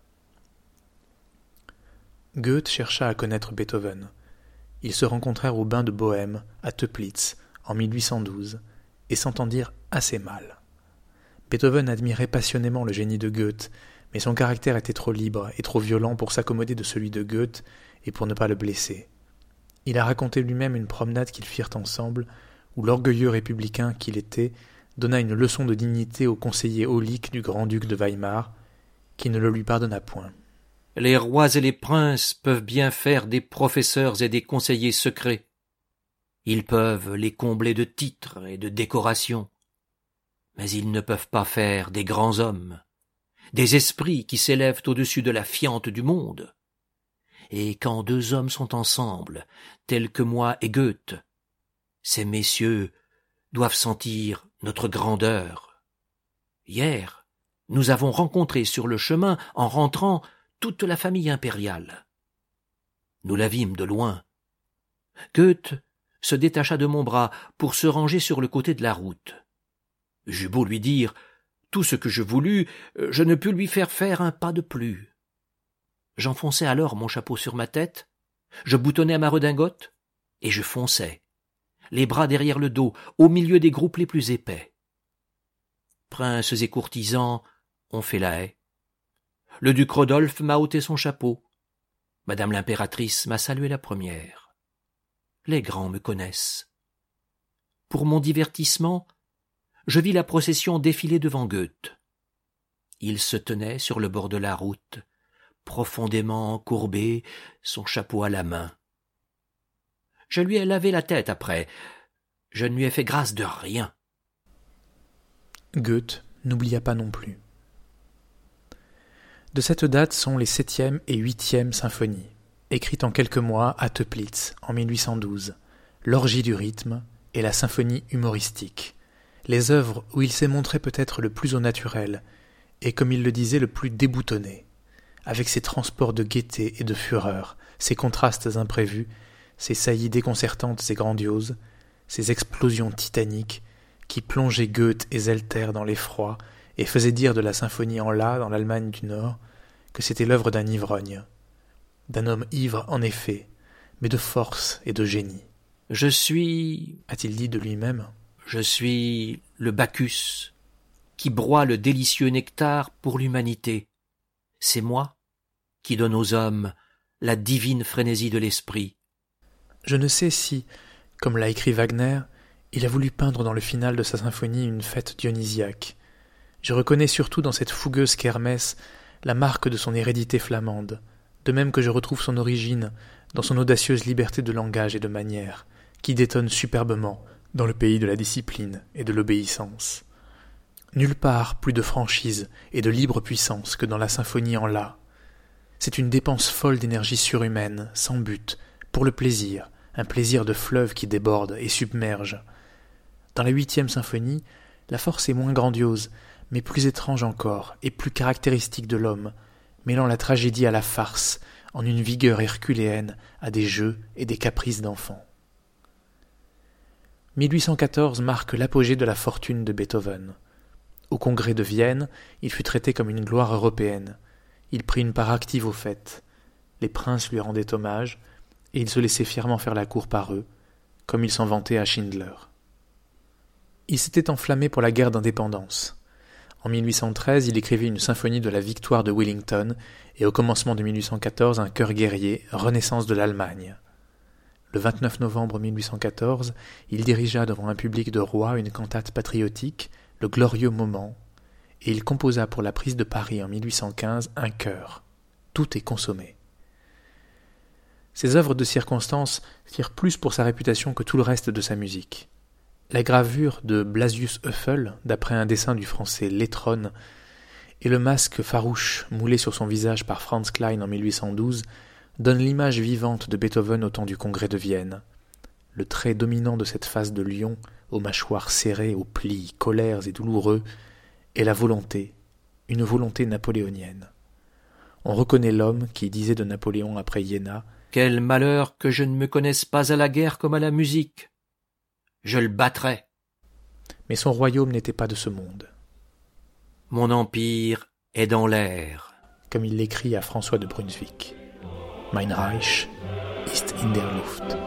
Goethe chercha à connaître Beethoven. Ils se rencontrèrent au bain de Bohême, à Teplitz, en 1812, et s'entendirent assez mal. Beethoven admirait passionnément le génie de Goethe, mais son caractère était trop libre et trop violent pour s'accommoder de celui de Goethe et pour ne pas le blesser. Il a raconté lui-même une promenade qu'ils firent ensemble, où l'orgueilleux républicain qu'il était donna une leçon de dignité au conseiller aulique du grand-duc de Weimar, qui ne le lui pardonna point. Les rois et les princes peuvent bien faire des professeurs et des conseillers secrets. Ils peuvent les combler de titres et de décorations. Mais ils ne peuvent pas faire des grands hommes, des esprits qui s'élèvent au-dessus de la fiente du monde. Et quand deux hommes sont ensemble, tels que moi et Goethe, ces messieurs doivent sentir notre grandeur. Hier, nous avons rencontré sur le chemin, en rentrant, toute la famille impériale. Nous la vîmes de loin. Goethe se détacha de mon bras pour se ranger sur le côté de la route. J'eus beau lui dire tout ce que je voulus, je ne pus lui faire faire un pas de plus. J'enfonçai alors mon chapeau sur ma tête, je boutonnai ma redingote, et je fonçai, les bras derrière le dos, au milieu des groupes les plus épais. Princes et courtisans ont fait la haie. Le duc Rodolphe m'a ôté son chapeau. Madame l'impératrice m'a salué la première. Les grands me connaissent. Pour mon divertissement, je vis la procession défiler devant Goethe. Il se tenait sur le bord de la route, profondément courbé, son chapeau à la main. Je lui ai lavé la tête après. Je ne lui ai fait grâce de rien. Goethe n'oublia pas non plus. De cette date sont les 7e et 8e symphonies, écrites en quelques mois à Teplitz en 1812, l'orgie du rythme et la symphonie humoristique, les œuvres où il s'est montré peut-être le plus au naturel et, comme il le disait, le plus déboutonné, avec ses transports de gaieté et de fureur, ses contrastes imprévus, ses saillies déconcertantes et grandioses, ses explosions titaniques qui plongeaient Goethe et Zelter dans l'effroi et faisaient dire de la symphonie en La dans l'Allemagne du Nord que c'était l'œuvre d'un ivrogne, d'un homme ivre en effet, mais de force et de génie. Je suis, a-t-il dit de lui-même, je suis le Bacchus qui broie le délicieux nectar pour l'humanité. C'est moi qui donne aux hommes la divine frénésie de l'esprit. Je ne sais si, comme l'a écrit Wagner, il a voulu peindre dans le final de sa symphonie une fête dionysiaque. Je reconnais surtout dans cette fougueuse kermesse la marque de son hérédité flamande, de même que je retrouve son origine dans son audacieuse liberté de langage et de manière, qui détonne superbement dans le pays de la discipline et de l'obéissance. Nulle part plus de franchise et de libre puissance que dans la symphonie en La. C'est une dépense folle d'énergie surhumaine, sans but, pour le plaisir, un plaisir de fleuve qui déborde et submerge. Dans la 8e symphonie, la force est moins grandiose, mais plus étrange encore et plus caractéristique de l'homme, mêlant la tragédie à la farce, en une vigueur herculéenne à des jeux et des caprices d'enfants. 1814 marque l'apogée de la fortune de Beethoven. Au congrès de Vienne, il fut traité comme une gloire européenne. Il prit une part active aux fêtes. Les princes lui rendaient hommage, et il se laissait fièrement faire la cour par eux, comme il s'en vantait à Schindler. Il s'était enflammé pour la guerre d'indépendance. En 1813, il écrivit une symphonie de la victoire de Wellington et au commencement de 1814 un chœur guerrier, Renaissance de l'Allemagne. Le 29 novembre 1814, il dirigea devant un public de rois une cantate patriotique, Le glorieux moment, et il composa pour la prise de Paris en 1815 un chœur. Tout est consommé. Ses œuvres de circonstance firent plus pour sa réputation que tout le reste de sa musique. La gravure de Blasius Höffel, d'après un dessin du français Letron, et le masque farouche moulé sur son visage par Franz Klein en 1812 donnent l'image vivante de Beethoven au temps du congrès de Vienne. Le trait dominant de cette face de lion, aux mâchoires serrées, aux plis colères et douloureux, est la volonté, une volonté napoléonienne. On reconnaît l'homme qui disait de Napoléon après Iéna « Quel malheur que je ne me connaisse pas à la guerre comme à la musique. Je le battrai. » Mais son royaume n'était pas de ce monde. « Mon empire est dans l'air. » Comme il l'écrit à François de Brunswick. Mein Reich ist in der Luft.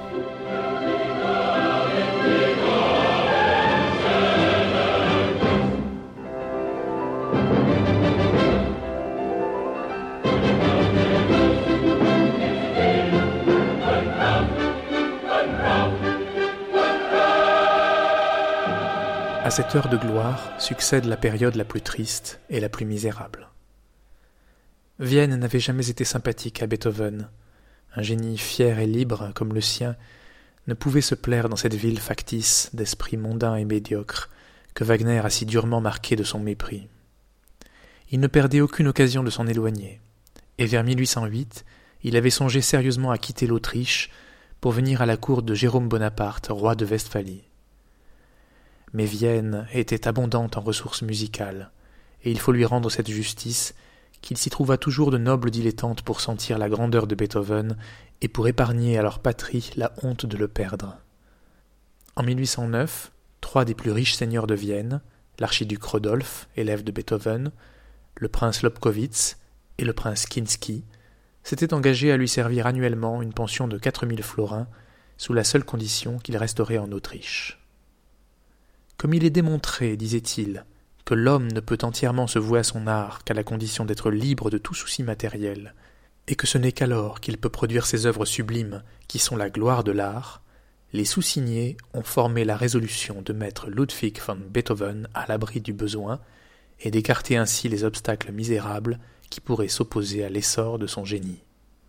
À cette heure de gloire succède la période la plus triste et la plus misérable. Vienne n'avait jamais été sympathique à Beethoven. Un génie fier et libre comme le sien ne pouvait se plaire dans cette ville factice d'esprit mondain et médiocre que Wagner a si durement marqué de son mépris. Il ne perdait aucune occasion de s'en éloigner, et vers 1808, il avait songé sérieusement à quitter l'Autriche pour venir à la cour de Jérôme Bonaparte, roi de Westphalie. Mais Vienne était abondante en ressources musicales, et il faut lui rendre cette justice qu'il s'y trouva toujours de nobles dilettantes pour sentir la grandeur de Beethoven et pour épargner à leur patrie la honte de le perdre. En 1809, 3 des plus riches seigneurs de Vienne, l'archiduc Rodolphe, élève de Beethoven, le prince Lobkowitz et le prince Kinsky, s'étaient engagés à lui servir annuellement une pension de 4000 florins, sous la seule condition qu'il resterait en Autriche. Comme il est démontré, disait-il, que l'homme ne peut entièrement se vouer à son art qu'à la condition d'être libre de tout souci matériel, et que ce n'est qu'alors qu'il peut produire ces œuvres sublimes qui sont la gloire de l'art, les sous-signés ont formé la résolution de mettre Ludwig van Beethoven à l'abri du besoin et d'écarter ainsi les obstacles misérables qui pourraient s'opposer à l'essor de son génie.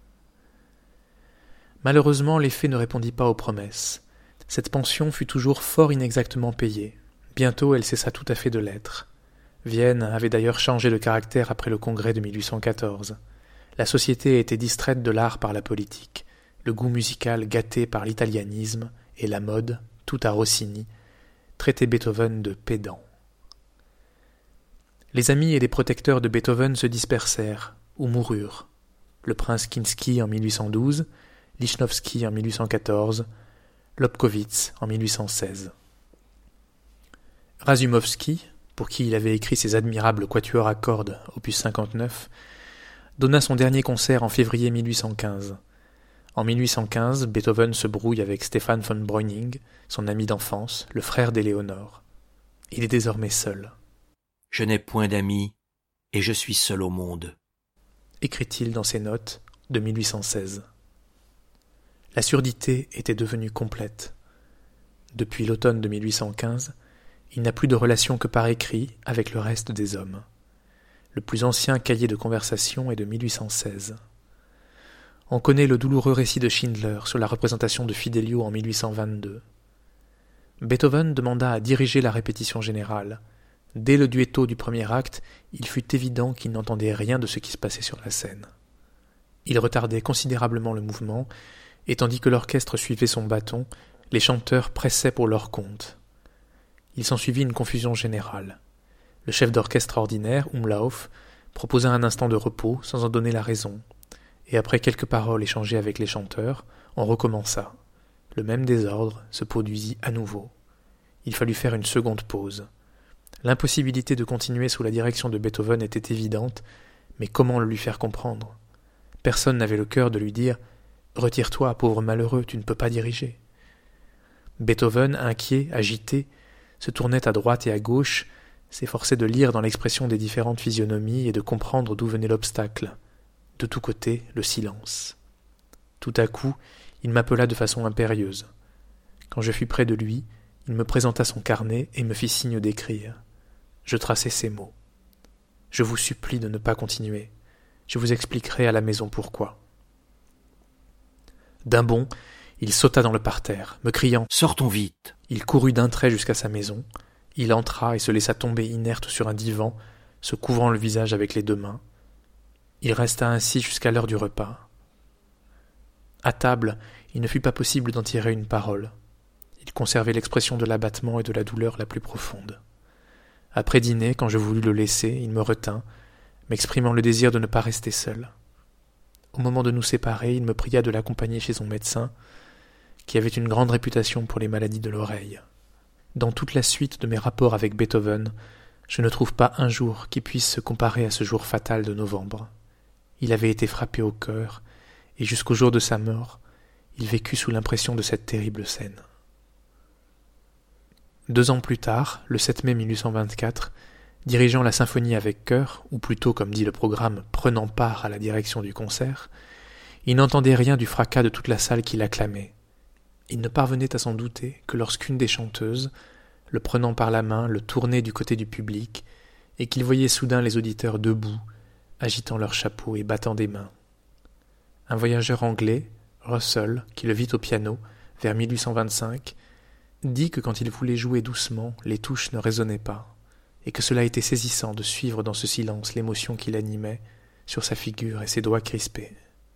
Malheureusement, l'effet ne répondit pas aux promesses. Cette pension fut toujours fort inexactement payée. Bientôt, elle cessa tout à fait de l'être. Vienne avait d'ailleurs changé de caractère après le congrès de 1814. La société était distraite de l'art par la politique, le goût musical gâté par l'italianisme et la mode, tout à Rossini, traitait Beethoven de pédant. Les amis et les protecteurs de Beethoven se dispersèrent ou moururent. Le prince Kinsky en 1812, Lichnowsky en 1814, Lobkowitz en 1816. Razumovsky, pour qui il avait écrit ses admirables quatuors à cordes, opus 59, donna son dernier concert en février 1815. En 1815, Beethoven se brouille avec Stefan von Breuning, son ami d'enfance, le frère d'Éléonore. Il est désormais seul. « Je n'ai point d'amis et je suis seul au monde », écrit-il dans ses notes de 1816. La surdité était devenue complète. Depuis l'automne de 1815, il n'a plus de relation que par écrit avec le reste des hommes. Le plus ancien cahier de conversation est de 1816. On connaît le douloureux récit de Schindler sur la représentation de Fidelio en 1822. Beethoven demanda à diriger la répétition générale. Dès le duetto du premier acte, il fut évident qu'il n'entendait rien de ce qui se passait sur la scène. Il retardait considérablement le mouvement, et tandis que l'orchestre suivait son bâton, les chanteurs pressaient pour leur compte. Il s'ensuivit une confusion générale. Le chef d'orchestre ordinaire, Umlauf, proposa un instant de repos sans en donner la raison, et après quelques paroles échangées avec les chanteurs, on recommença. Le même désordre se produisit à nouveau. Il fallut faire une seconde pause. L'impossibilité de continuer sous la direction de Beethoven était évidente, mais comment le lui faire comprendre ? Personne n'avait le cœur de lui dire « Retire-toi, pauvre malheureux, tu ne peux pas diriger ». Beethoven, inquiet, agité, se tournait à droite et à gauche, s'efforçait de lire dans l'expression des différentes physionomies et de comprendre d'où venait l'obstacle. De tous côtés, le silence. Tout à coup, il m'appela de façon impérieuse. Quand je fus près de lui, il me présenta son carnet et me fit signe d'écrire. Je traçai ces mots. « Je vous supplie de ne pas continuer. Je vous expliquerai à la maison pourquoi. » D'un bond, il sauta dans le parterre, me criant « Sortons vite !» Il courut d'un trait jusqu'à sa maison. Il entra et se laissa tomber inerte sur un divan, se couvrant le visage avec les deux mains. Il resta ainsi jusqu'à l'heure du repas. À table, il ne fut pas possible d'en tirer une parole. Il conservait l'expression de l'abattement et de la douleur la plus profonde. Après dîner, quand je voulus le laisser, il me retint, m'exprimant le désir de ne pas rester seul. Au moment de nous séparer, il me pria de l'accompagner chez son médecin, qui avait une grande réputation pour les maladies de l'oreille. Dans toute la suite de mes rapports avec Beethoven, je ne trouve pas un jour qui puisse se comparer à ce jour fatal de novembre. Il avait été frappé au cœur, et jusqu'au jour de sa mort, il vécut sous l'impression de cette terrible scène. 2 ans plus tard, le 7 mai 1824, dirigeant la symphonie avec cœur, ou plutôt, comme dit le programme, prenant part à la direction du concert, il n'entendait rien du fracas de toute la salle qui l'acclamait. Il ne parvenait à s'en douter que lorsqu'une des chanteuses, le prenant par la main, le tournait du côté du public, et qu'il voyait soudain les auditeurs debout, agitant leurs chapeaux et battant des mains. Un voyageur anglais, Russell, qui le vit au piano, vers 1825, dit que quand il voulait jouer doucement, les touches ne résonnaient pas, et que cela était saisissant de suivre dans ce silence l'émotion qui l'animait sur sa figure et ses doigts crispés.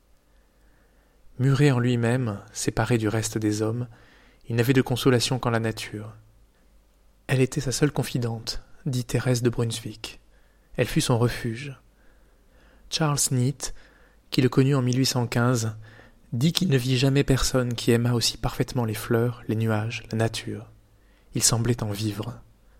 Muré en lui-même, séparé du reste des hommes, il n'avait de consolation qu'en la nature. Elle était sa seule confidente, dit Thérèse de Brunswick. Elle fut son refuge. Charles Neate, qui le connut en 1815, dit qu'il ne vit jamais personne qui aimât aussi parfaitement les fleurs, les nuages, la nature. Il semblait en vivre.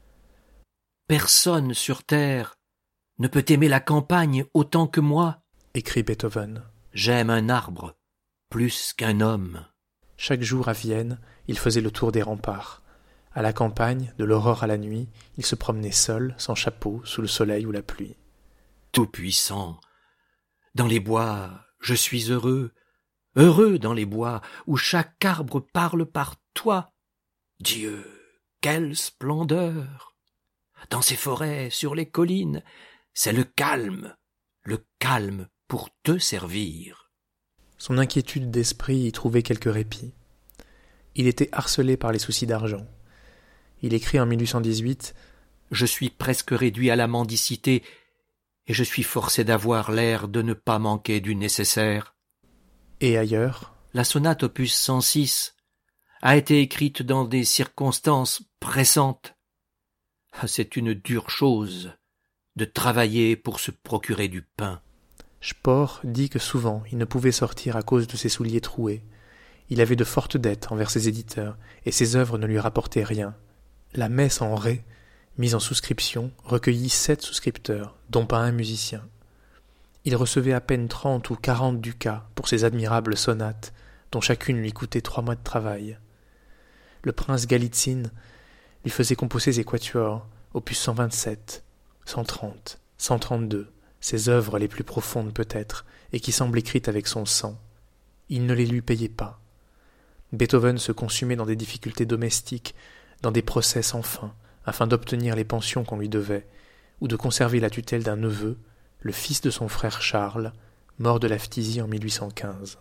« Personne sur terre ne peut aimer la campagne autant que moi, » écrit Beethoven. « J'aime un arbre plus qu'un homme. » Chaque jour à Vienne, il faisait le tour des remparts. À la campagne, de l'aurore à la nuit, il se promenait seul, sans chapeau, sous le soleil ou la pluie. Tout-puissant, dans les bois, je suis heureux, heureux dans les bois, où chaque arbre parle par toi. Dieu, quelle splendeur! Dans ces forêts, sur les collines, c'est le calme pour te servir. Son inquiétude d'esprit y trouvait quelque répit. Il était harcelé par les soucis d'argent. Il écrit en 1818 « Je suis presque réduit à la mendicité, et je suis forcé d'avoir l'air de ne pas manquer du nécessaire. » Et ailleurs, la sonate opus 106 a été écrite dans des circonstances pressantes. C'est une dure chose de travailler pour se procurer du pain. Spohr dit que souvent il ne pouvait sortir à cause de ses souliers troués. Il avait de fortes dettes envers ses éditeurs, et ses œuvres ne lui rapportaient rien. La messe en ré, mise en souscription, recueillit 7 souscripteurs, dont pas un musicien. Il recevait à peine 30 ou 40 ducats pour ses admirables sonates, dont chacune lui coûtait 3 mois de travail. Le prince Galitzin lui faisait composer ses quatuors, opus 127, 130, 132, ses œuvres les plus profondes peut-être, et qui semblent écrites avec son sang. Il ne les lui payait pas. Beethoven se consumait dans des difficultés domestiques, dans des procès sans fin, afin d'obtenir les pensions qu'on lui devait, ou de conserver la tutelle d'un neveu, le fils de son frère Charles, mort de la phtisie en 1815.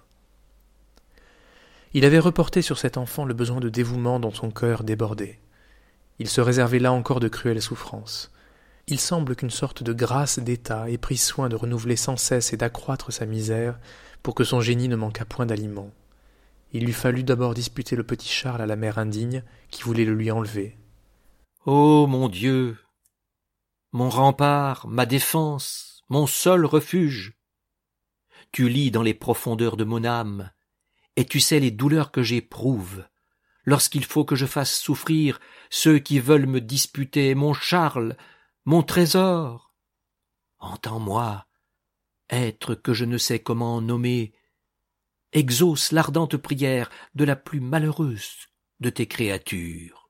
Il avait reporté sur cet enfant le besoin de dévouement dont son cœur débordait. Il se réservait là encore de cruelles souffrances. Il semble qu'une sorte de grâce d'État ait pris soin de renouveler sans cesse et d'accroître sa misère pour que son génie ne manquât point d'aliments. Il lui fallut d'abord disputer le petit Charles à la mère indigne qui voulait le lui enlever. Ô mon Dieu, mon rempart, ma défense, mon seul refuge, tu lis dans les profondeurs de mon âme, et tu sais les douleurs que j'éprouve, lorsqu'il faut que je fasse souffrir ceux qui veulent me disputer mon Charles, mon trésor. Entends-moi, être que je ne sais comment nommer, exauce l'ardente prière de la plus malheureuse de tes créatures.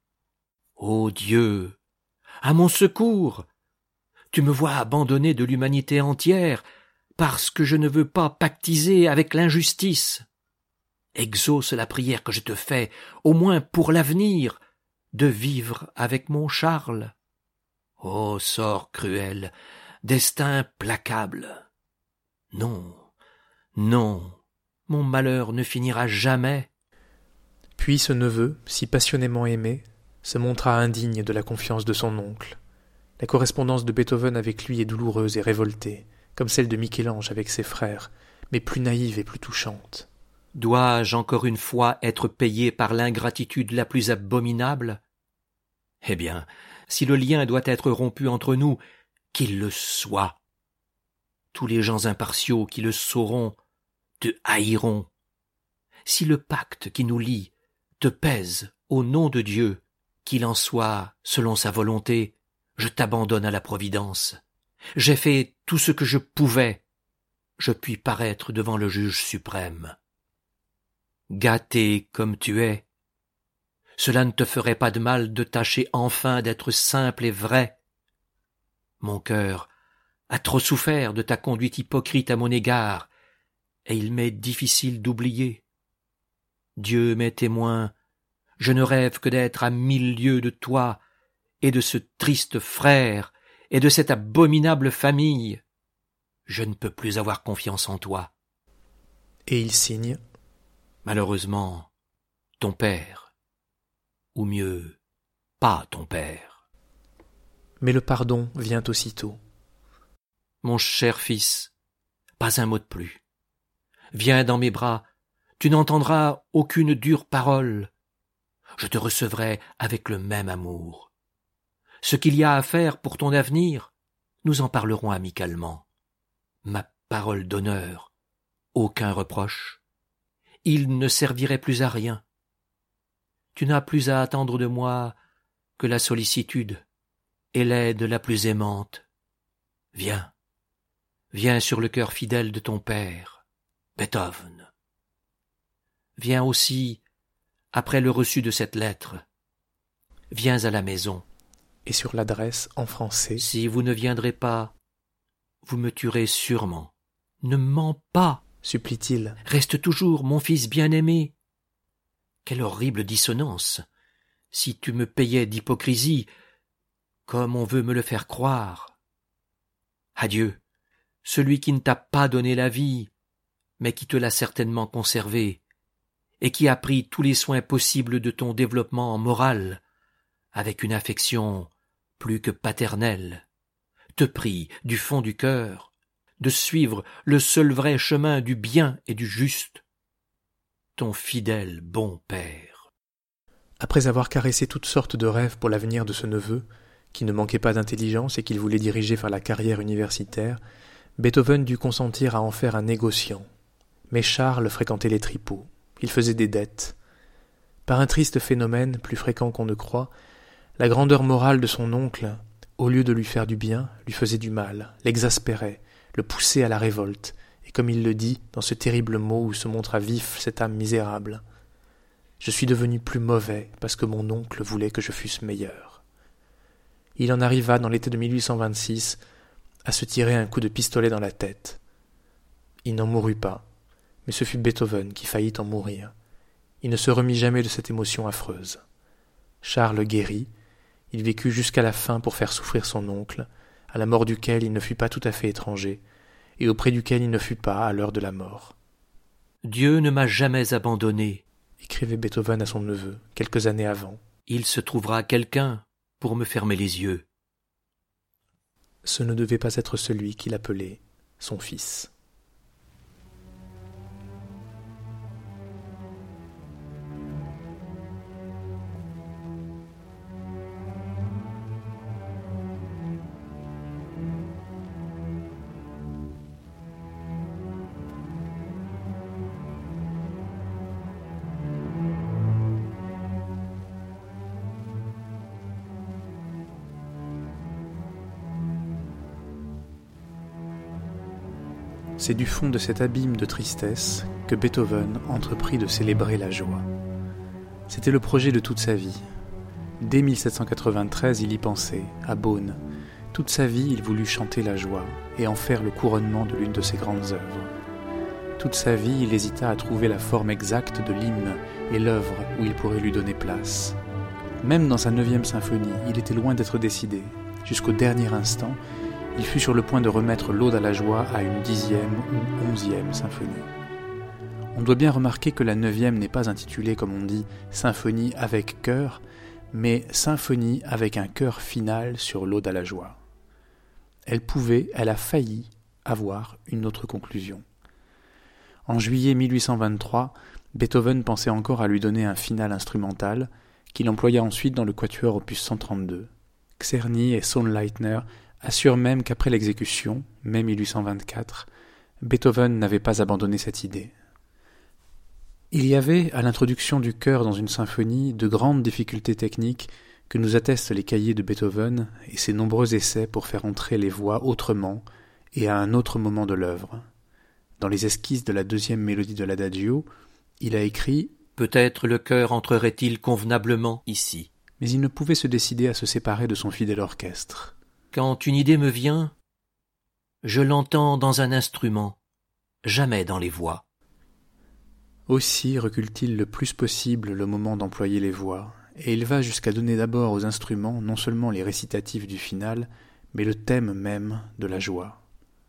Ô Dieu, à mon secours, tu me vois abandonné de l'humanité entière parce que je ne veux pas pactiser avec l'injustice. Exauce la prière que je te fais, au moins pour l'avenir, de vivre avec mon Charles. Ô sort cruel, destin implacable. Non, non, mon malheur ne finira jamais. Puis ce neveu, si passionnément aimé, se montra indigne de la confiance de son oncle. La correspondance de Beethoven avec lui est douloureuse et révoltée, comme celle de Michel-Ange avec ses frères, mais plus naïve et plus touchante. Dois-je encore une fois être payé par l'ingratitude la plus abominable? Eh bien, si le lien doit être rompu entre nous, qu'il le soit. Tous les gens impartiaux qui le sauront te haïront. Si le pacte qui nous lie te pèse au nom de Dieu, qu'il en soit selon sa volonté, je t'abandonne à la Providence. J'ai fait tout ce que je pouvais. Je puis paraître devant le juge suprême. Gâté comme tu es, cela ne te ferait pas de mal de tâcher enfin d'être simple et vrai. Mon cœur a trop souffert de ta conduite hypocrite à mon égard, et il m'est difficile d'oublier. Dieu m'est témoin, je ne rêve que d'être à 1000 lieues de toi, et de ce triste frère, et de cette abominable famille. Je ne peux plus avoir confiance en toi. Et il signe. Malheureusement, ton père, ou mieux, pas ton père. Mais le pardon vient aussitôt. Mon cher fils, pas un mot de plus. Viens dans mes bras, tu n'entendras aucune dure parole. Je te recevrai avec le même amour. Ce qu'il y a à faire pour ton avenir, nous en parlerons amicalement. Ma parole d'honneur, aucun reproche. Il ne servirait plus à rien. Tu n'as plus à attendre de moi que la sollicitude et l'aide la plus aimante. Viens, viens sur le cœur fidèle de ton père, Beethoven. Viens aussi après le reçu de cette lettre. Viens à la maison. Et sur l'adresse en français. Si vous ne viendrez pas, vous me tuerez sûrement. Ne mens pas, supplie-t-il. Reste toujours mon fils bien-aimé. Quelle horrible dissonance. Si tu me payais d'hypocrisie, comme on veut me le faire croire. Adieu, celui qui ne t'a pas donné la vie, mais qui te l'a certainement conservée, et qui a pris tous les soins possibles de ton développement moral, avec une affection plus que paternelle, te prie du fond du cœur de suivre le seul vrai chemin du bien et du juste. Ton fidèle bon père. Après avoir caressé toutes sortes de rêves pour l'avenir de ce neveu, qui ne manquait pas d'intelligence et qu'il voulait diriger vers la carrière universitaire, Beethoven dut consentir à en faire un négociant. Mais Charles fréquentait les tripots. Il faisait des dettes. Par un triste phénomène, plus fréquent qu'on ne croit, la grandeur morale de son oncle, au lieu de lui faire du bien, lui faisait du mal, l'exaspérait, le poussait à la révolte, et comme il le dit dans ce terrible mot où se montre à vif cette âme misérable. Je suis devenu plus mauvais parce que mon oncle voulait que je fusse meilleur. Il en arriva dans l'été de 1826 à se tirer un coup de pistolet dans la tête. Il n'en mourut pas, mais ce fut Beethoven qui faillit en mourir. Il ne se remit jamais de cette émotion affreuse. Charles guérit, il vécut jusqu'à la fin pour faire souffrir son oncle, à la mort duquel il ne fut pas tout à fait étranger, et auprès duquel il ne fut pas à l'heure de la mort. « Dieu ne m'a jamais abandonné, » écrivait Beethoven à son neveu, quelques années avant. « Il se trouvera quelqu'un pour me fermer les yeux. » Ce ne devait pas être celui qu'il appelait son fils. C'est du fond de cet abîme de tristesse que Beethoven entreprit de célébrer la joie. C'était le projet de toute sa vie. Dès 1793, il y pensait, à Beaune. Toute sa vie, il voulut chanter la joie et en faire le couronnement de l'une de ses grandes œuvres. Toute sa vie, il hésita à trouver la forme exacte de l'hymne et l'œuvre où il pourrait lui donner place. Même dans sa 9e symphonie, il était loin d'être décidé. Jusqu'au dernier instant, il fut sur le point de remettre l'Aude à la joie à une 10e ou 11e symphonie. On doit bien remarquer que la 9e n'est pas intitulée, comme on dit, symphonie avec chœur, mais symphonie avec un chœur final sur l'Aude à la joie. Elle a failli avoir une autre conclusion. En juillet 1823, Beethoven pensait encore à lui donner un final instrumental, qu'il employa ensuite dans le quatuor opus 132. Czerny et Sonnleitner assurent même qu'après l'exécution, mai 1824, Beethoven n'avait pas abandonné cette idée. Il y avait, à l'introduction du chœur dans une symphonie, de grandes difficultés techniques que nous attestent les cahiers de Beethoven et ses nombreux essais pour faire entrer les voix autrement et à un autre moment de l'œuvre. Dans les esquisses de la 2e mélodie de l'Adagio, il a écrit « Peut-être le chœur entrerait-il convenablement ici ?» Mais il ne pouvait se décider à se séparer de son fidèle orchestre. Quand une idée me vient, je l'entends dans un instrument, jamais dans les voix. Aussi recule-t-il le plus possible le moment d'employer les voix, et il va jusqu'à donner d'abord aux instruments non seulement les récitatifs du final, mais le thème même de la joie.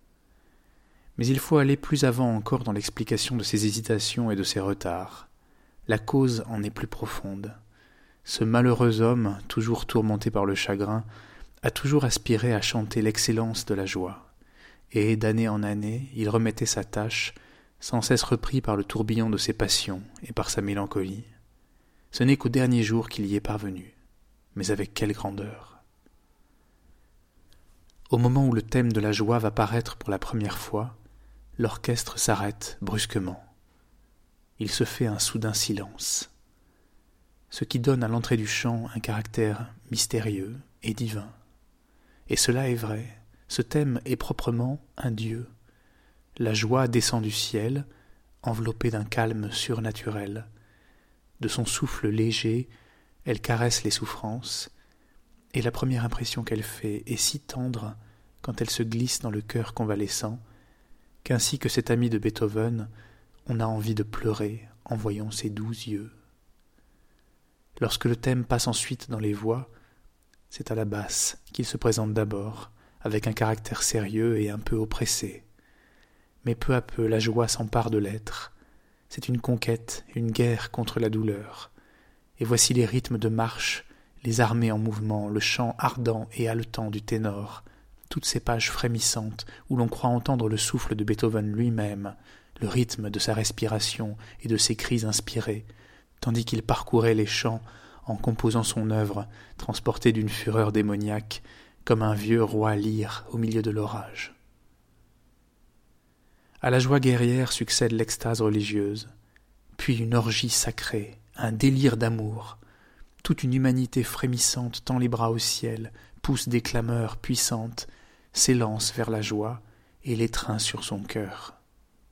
Mais il faut aller plus avant encore dans l'explication de ses hésitations et de ses retards. La cause en est plus profonde. Ce malheureux homme, toujours tourmenté par le chagrin, a toujours aspiré à chanter l'excellence de la joie, et d'année en année, il remettait sa tâche, sans cesse repris par le tourbillon de ses passions et par sa mélancolie. Ce n'est qu'au dernier jour qu'il y est parvenu, mais avec quelle grandeur! Au moment où le thème de la joie va paraître pour la première fois, l'orchestre s'arrête brusquement. Il se fait un soudain silence, ce qui donne à l'entrée du chant un caractère mystérieux et divin. Et cela est vrai, ce thème est proprement un Dieu. La joie descend du ciel, enveloppée d'un calme surnaturel. De son souffle léger, elle caresse les souffrances, et la première impression qu'elle fait est si tendre quand elle se glisse dans le cœur convalescent, qu'ainsi que cet ami de Beethoven, on a envie de pleurer en voyant ses doux yeux. Lorsque le thème passe ensuite dans les voix, c'est à la basse qu'il se présente d'abord, avec un caractère sérieux et un peu oppressé. Mais peu à peu, la joie s'empare de l'être. C'est une conquête, une guerre contre la douleur. Et voici les rythmes de marche, les armées en mouvement, le chant ardent et haletant du ténor, toutes ces pages frémissantes où l'on croit entendre le souffle de Beethoven lui-même, le rythme de sa respiration et de ses cris inspirés, tandis qu'il parcourait les champs en composant son œuvre, transporté d'une fureur démoniaque, comme un vieux roi lyre au milieu de l'orage. À la joie guerrière succède l'extase religieuse, puis une orgie sacrée, un délire d'amour. Toute une humanité frémissante tend les bras au ciel, pousse des clameurs puissantes, s'élance vers la joie et l'étreint sur son cœur.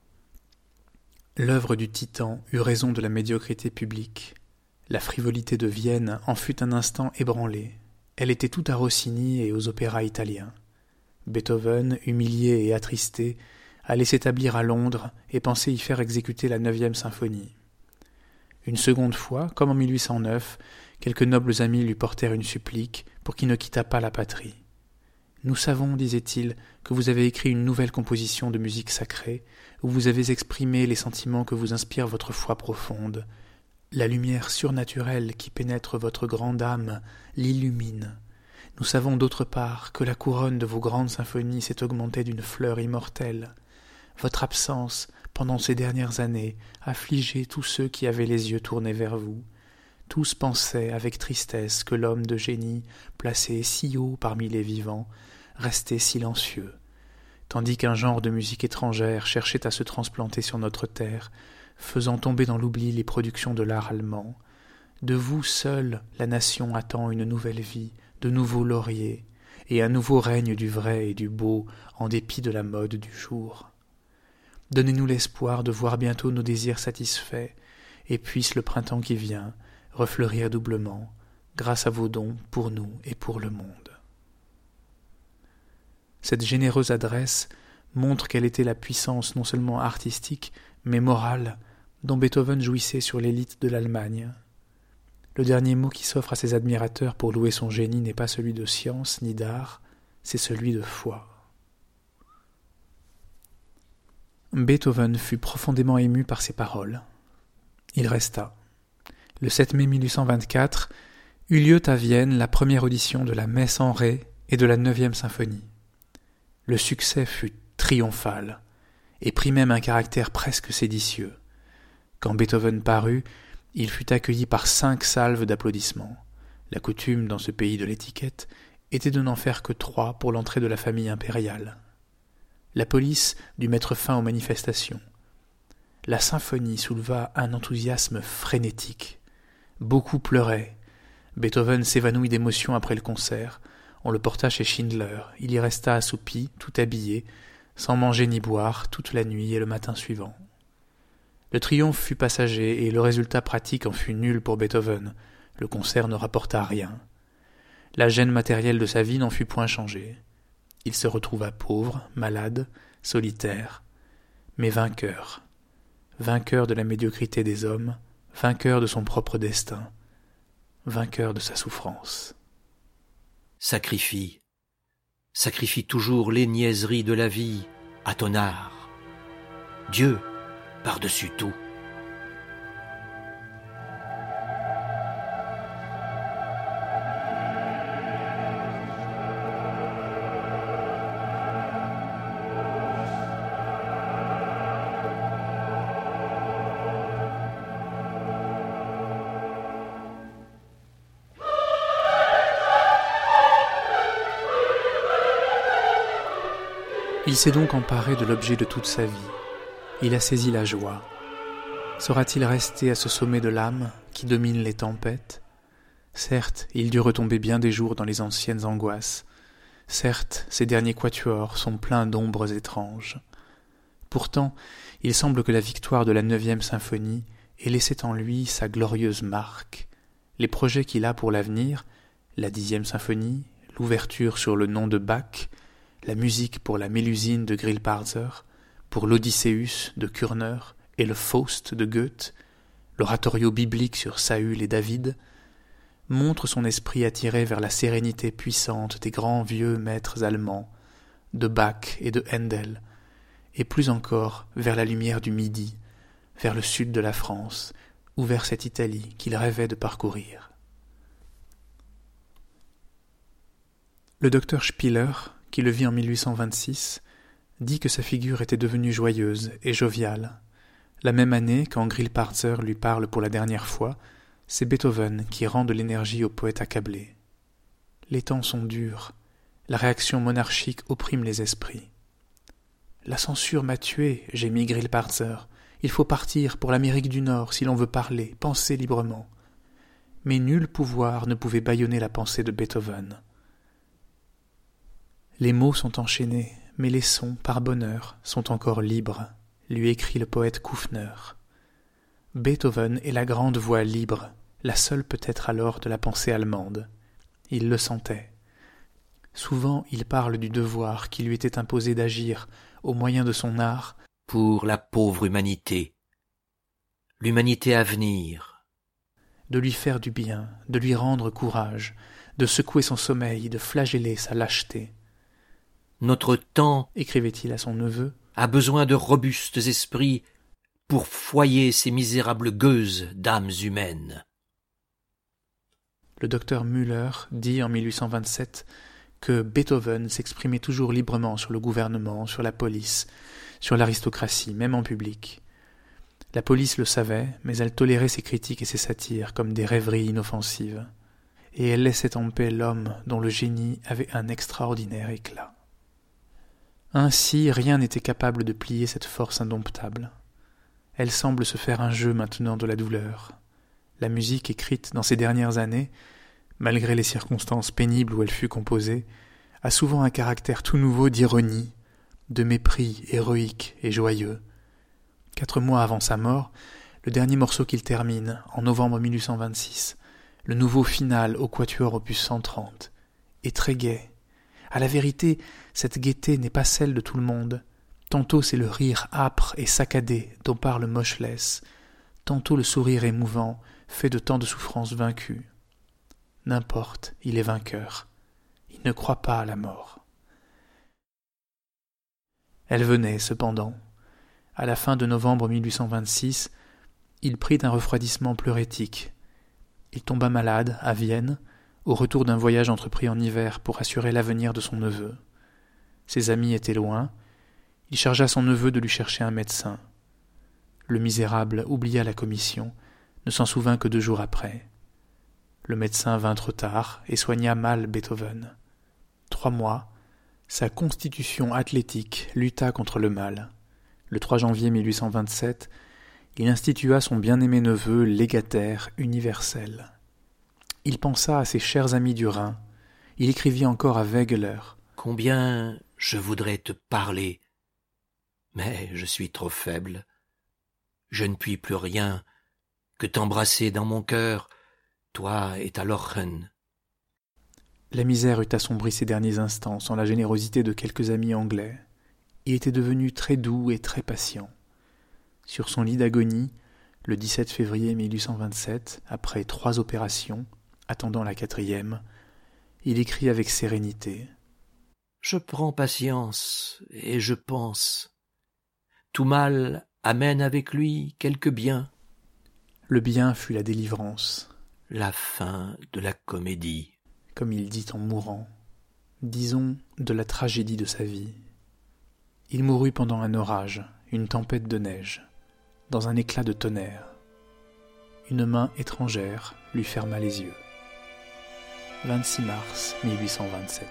L'œuvre du titan eut raison de la médiocrité publique. La frivolité de Vienne en fut un instant ébranlée. Elle était toute à Rossini et aux opéras italiens. Beethoven, humilié et attristé, allait s'établir à Londres et pensait y faire exécuter la 9e symphonie. Une seconde fois, comme en 1809, quelques nobles amis lui portèrent une supplique pour qu'il ne quittât pas la patrie. « Nous savons, disait-il, que vous avez écrit une nouvelle composition de musique sacrée, où vous avez exprimé les sentiments que vous inspire votre foi profonde. La lumière surnaturelle qui pénètre votre grande âme l'illumine. Nous savons d'autre part que la couronne de vos grandes symphonies s'est augmentée d'une fleur immortelle. Votre absence, pendant ces dernières années, affligeait tous ceux qui avaient les yeux tournés vers vous. Tous pensaient avec tristesse que l'homme de génie, placé si haut parmi les vivants, restait silencieux, tandis qu'un genre de musique étrangère cherchait à se transplanter sur notre terre, faisant tomber dans l'oubli les productions de l'art allemand. De vous seul la nation attend une nouvelle vie, de nouveaux lauriers, et un nouveau règne du vrai et du beau, en dépit de la mode du jour. Donnez-nous l'espoir de voir bientôt nos désirs satisfaits, et puisse le printemps qui vient refleurir doublement, grâce à vos dons pour nous et pour le monde. » Cette généreuse adresse montre quelle était la puissance non seulement artistique, mais morale, dont Beethoven jouissait sur l'élite de l'Allemagne. Le dernier mot qui s'offre à ses admirateurs pour louer son génie n'est pas celui de science ni d'art, c'est celui de foi. Beethoven fut profondément ému par ces paroles. Il resta. Le 7 mai 1824 eut lieu à Vienne la première audition de la Messe en Ré et de la 9e symphonie. Le succès fut triomphal et prit même un caractère presque séditieux. Quand Beethoven parut, il fut accueilli par 5 salves d'applaudissements. La coutume dans ce pays de l'étiquette était de n'en faire que 3 pour l'entrée de la famille impériale. La police dut mettre fin aux manifestations. La symphonie souleva un enthousiasme frénétique. Beaucoup pleuraient. Beethoven s'évanouit d'émotion après le concert. On le porta chez Schindler. Il y resta assoupi, tout habillé, sans manger ni boire, toute la nuit et le matin suivant. Le triomphe fut passager et le résultat pratique en fut nul pour Beethoven. Le concert ne rapporta rien. La gêne matérielle de sa vie n'en fut point changée. Il se retrouva pauvre, malade, solitaire, mais vainqueur. Vainqueur de la médiocrité des hommes, vainqueur de son propre destin, vainqueur de sa souffrance. Sacrifie toujours les niaiseries de la vie à ton art. Dieu par-dessus tout. Il s'est donc emparé de l'objet de toute sa vie. Il a saisi la joie. Sera-t-il resté à ce sommet de l'âme qui domine les tempêtes ? Certes, il dut retomber bien des jours dans les anciennes angoisses. Certes, ces derniers quatuors sont pleins d'ombres étranges. Pourtant, il semble que la victoire de la 9e symphonie ait laissé en lui sa glorieuse marque. Les projets qu'il a pour l'avenir, la 10e symphonie, l'ouverture sur le nom de Bach, la musique pour la Mélusine de Grillparzer, pour l'Odysseus de Körner et le Faust de Goethe, l'oratorio biblique sur Saül et David, montre son esprit attiré vers la sérénité puissante des grands vieux maîtres allemands, de Bach et de Handel, et plus encore vers la lumière du Midi, vers le sud de la France, ou vers cette Italie qu'il rêvait de parcourir. Le docteur Spiller, qui le vit en 1826, dit que sa figure était devenue joyeuse et joviale. La même année, quand Grillparzer lui parle pour la dernière fois, c'est Beethoven qui rend de l'énergie au poète accablé. Les temps sont durs, la réaction monarchique opprime les esprits. « La censure m'a tué, gémit Grillparzer. Il faut partir pour l'Amérique du Nord si l'on veut parler, penser librement. » Mais nul pouvoir ne pouvait bâillonner la pensée de Beethoven. Les mots sont enchaînés, mais les sons, par bonheur, sont encore libres, lui écrit le poète Kufner. Beethoven est la grande voix libre, la seule peut-être alors de la pensée allemande. Il le sentait. Souvent il parle du devoir qui lui était imposé d'agir, au moyen de son art, pour la pauvre humanité, l'humanité à venir. De lui faire du bien, de lui rendre courage, de secouer son sommeil, de flageller sa lâcheté. Notre temps, écrivait-il à son neveu, a besoin de robustes esprits pour foyer ces misérables gueuses d'âmes humaines. Le docteur Müller dit en 1827 que Beethoven s'exprimait toujours librement sur le gouvernement, sur la police, sur l'aristocratie, même en public. La police le savait, mais elle tolérait ses critiques et ses satires comme des rêveries inoffensives. Et elle laissait en paix l'homme dont le génie avait un extraordinaire éclat. Ainsi, rien n'était capable de plier cette force indomptable. Elle semble se faire un jeu maintenant de la douleur. La musique écrite dans ces dernières années, malgré les circonstances pénibles où elle fut composée, a souvent un caractère tout nouveau d'ironie, de mépris héroïque et joyeux. 4 mois avant sa mort, le dernier morceau qu'il termine, en novembre 1826, le nouveau final au quatuor opus 130, est très gai. À la vérité, cette gaieté n'est pas celle de tout le monde. Tantôt c'est le rire âpre et saccadé dont parle Moscheles, tantôt le sourire émouvant, fait de tant de souffrances vaincues. N'importe, il est vainqueur. Il ne croit pas à la mort. Elle venait, cependant. À la fin de novembre 1826, il prit un refroidissement pleurétique. Il tomba malade, à Vienne, au retour d'un voyage entrepris en hiver pour assurer l'avenir de son neveu. Ses amis étaient loin. Il chargea son neveu de lui chercher un médecin. Le misérable oublia la commission, ne s'en souvint que 2 jours après. Le médecin vint trop tard et soigna mal Beethoven. 3 mois, sa constitution athlétique lutta contre le mal. Le 3 janvier 1827, il institua son bien-aimé neveu légataire universel. Il pensa à ses chers amis du Rhin. Il écrivit encore à Wegeler. « Combien je voudrais te parler, mais je suis trop faible. Je ne puis plus rien que t'embrasser dans mon cœur, toi et ta Lochen. » La misère eût assombri ses derniers instants sans la générosité de quelques amis anglais. Il était devenu très doux et très patient. Sur son lit d'agonie, le 17 février 1827, après 3 opérations, attendant la 4e, il écrit avec sérénité. « Je prends patience et je pense. Tout mal amène avec lui quelque bien. » Le bien fut la délivrance. La fin de la comédie. Comme il dit en mourant, disons de la tragédie de sa vie. Il mourut pendant un orage, une tempête de neige, dans un éclat de tonnerre. Une main étrangère lui ferma les yeux. 26 mars 1827.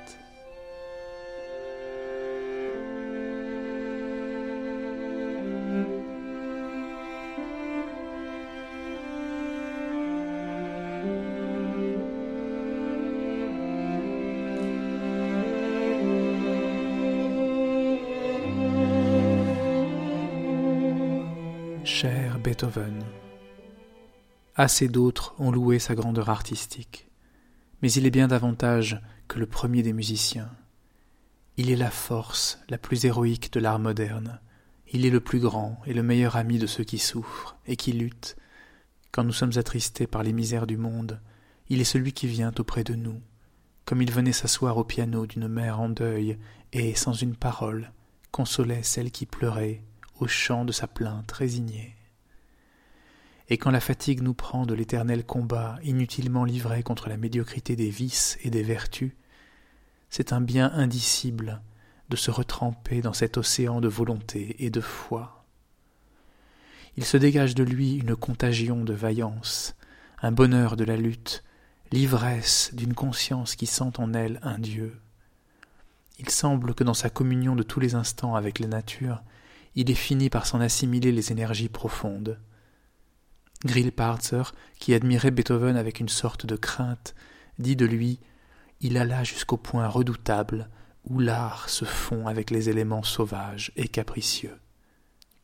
Cher Beethoven, assez d'autres ont loué sa grandeur artistique, mais il est bien davantage que le premier des musiciens. Il est la force la plus héroïque de l'art moderne. Il est le plus grand et le meilleur ami de ceux qui souffrent et qui luttent. Quand nous sommes attristés par les misères du monde, il est celui qui vient auprès de nous, comme il venait s'asseoir au piano d'une mère en deuil et, sans une parole, consolait celle qui pleurait au chant de sa plainte résignée. Et quand la fatigue nous prend de l'éternel combat inutilement livré contre la médiocrité des vices et des vertus, c'est un bien indicible de se retremper dans cet océan de volonté et de foi. Il se dégage de lui une contagion de vaillance, un bonheur de la lutte, l'ivresse d'une conscience qui sent en elle un Dieu. Il semble que dans sa communion de tous les instants avec la nature, il ait fini par s'en assimiler les énergies profondes. Grillparzer, qui admirait Beethoven avec une sorte de crainte, dit de lui « Il alla jusqu'au point redoutable où l'art se fond avec les éléments sauvages et capricieux.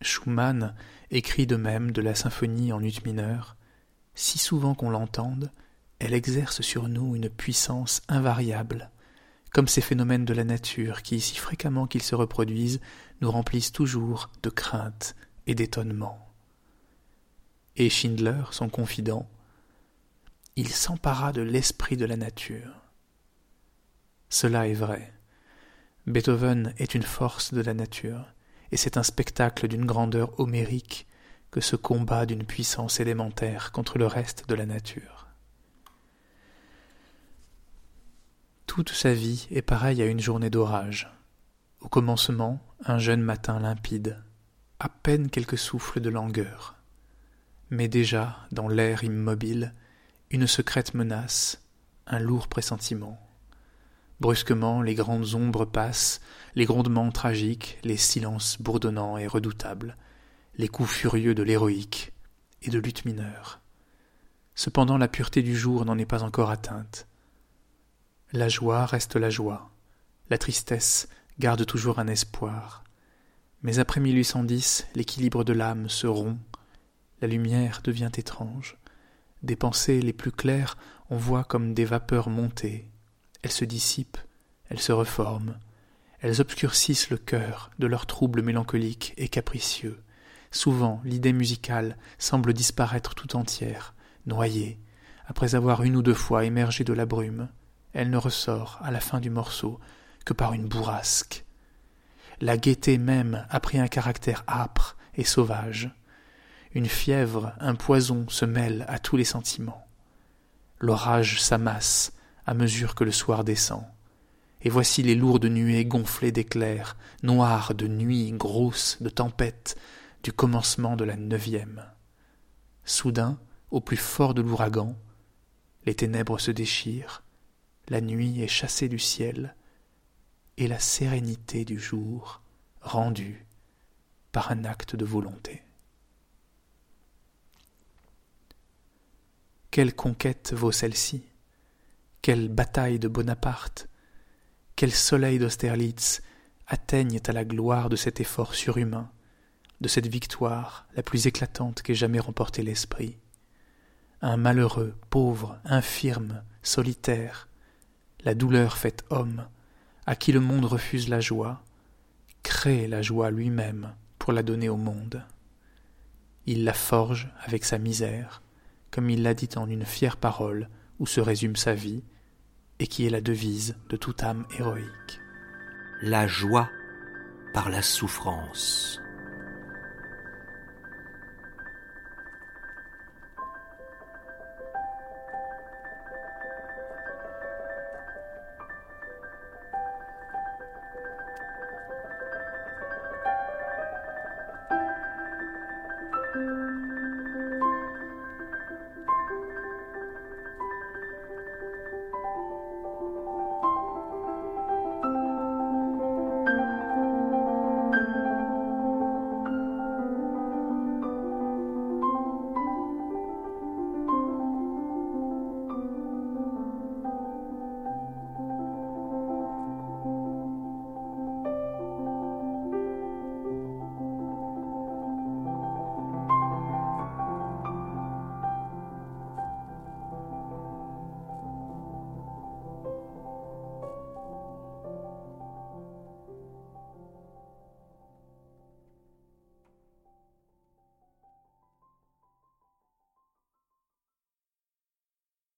Schumann écrit de même de la symphonie en ut mineur. Si souvent qu'on l'entende, elle exerce sur nous une puissance invariable, comme ces phénomènes de la nature qui, si fréquemment qu'ils se reproduisent, nous remplissent toujours de crainte et d'étonnement. Et Schindler, son confident, il s'empara de l'esprit de la nature. Cela est vrai. Beethoven est une force de la nature, et c'est un spectacle d'une grandeur homérique que ce combat d'une puissance élémentaire contre le reste de la nature. Toute sa vie est pareille à une journée d'orage. Au commencement, un jeune matin limpide, à peine quelques souffles de langueur. Mais déjà, dans l'air immobile, une secrète menace, un lourd pressentiment. Brusquement, les grandes ombres passent, les grondements tragiques, les silences bourdonnants et redoutables, les coups furieux de l'héroïque et de l'ut mineur. Cependant, la pureté du jour n'en est pas encore atteinte. La joie reste la joie, la tristesse garde toujours un espoir. Mais après 1810, l'équilibre de l'âme se rompt, la lumière devient étrange. Des pensées les plus claires, on voit comme des vapeurs monter. Elles se dissipent, elles se reforment. Elles obscurcissent le cœur de leurs troubles mélancoliques et capricieux. Souvent, l'idée musicale semble disparaître tout entière, noyée. Après avoir une ou deux fois émergé de la brume, elle ne ressort, à la fin du morceau, que par une bourrasque. La gaieté même a pris un caractère âpre et sauvage. Une fièvre, un poison se mêlent à tous les sentiments. L'orage s'amasse à mesure que le soir descend. Et voici les lourdes nuées gonflées d'éclairs, noires de nuit, grosses de tempêtes, du commencement de la 9e. Soudain, au plus fort de l'ouragan, les ténèbres se déchirent, la nuit est chassée du ciel, et la sérénité du jour rendue par un acte de volonté. Quelle conquête vaut celle-ci? Quelle bataille de Bonaparte? Quel soleil d'Austerlitz atteignent à la gloire de cet effort surhumain, de cette victoire la plus éclatante qu'ait jamais remporté l'esprit? Un malheureux, pauvre, infirme, solitaire, la douleur faite homme, à qui le monde refuse la joie, crée la joie lui-même pour la donner au monde. Il la forge avec sa misère, comme il l'a dit en une fière parole où se résume sa vie, et qui est la devise de toute âme héroïque. La joie par la souffrance.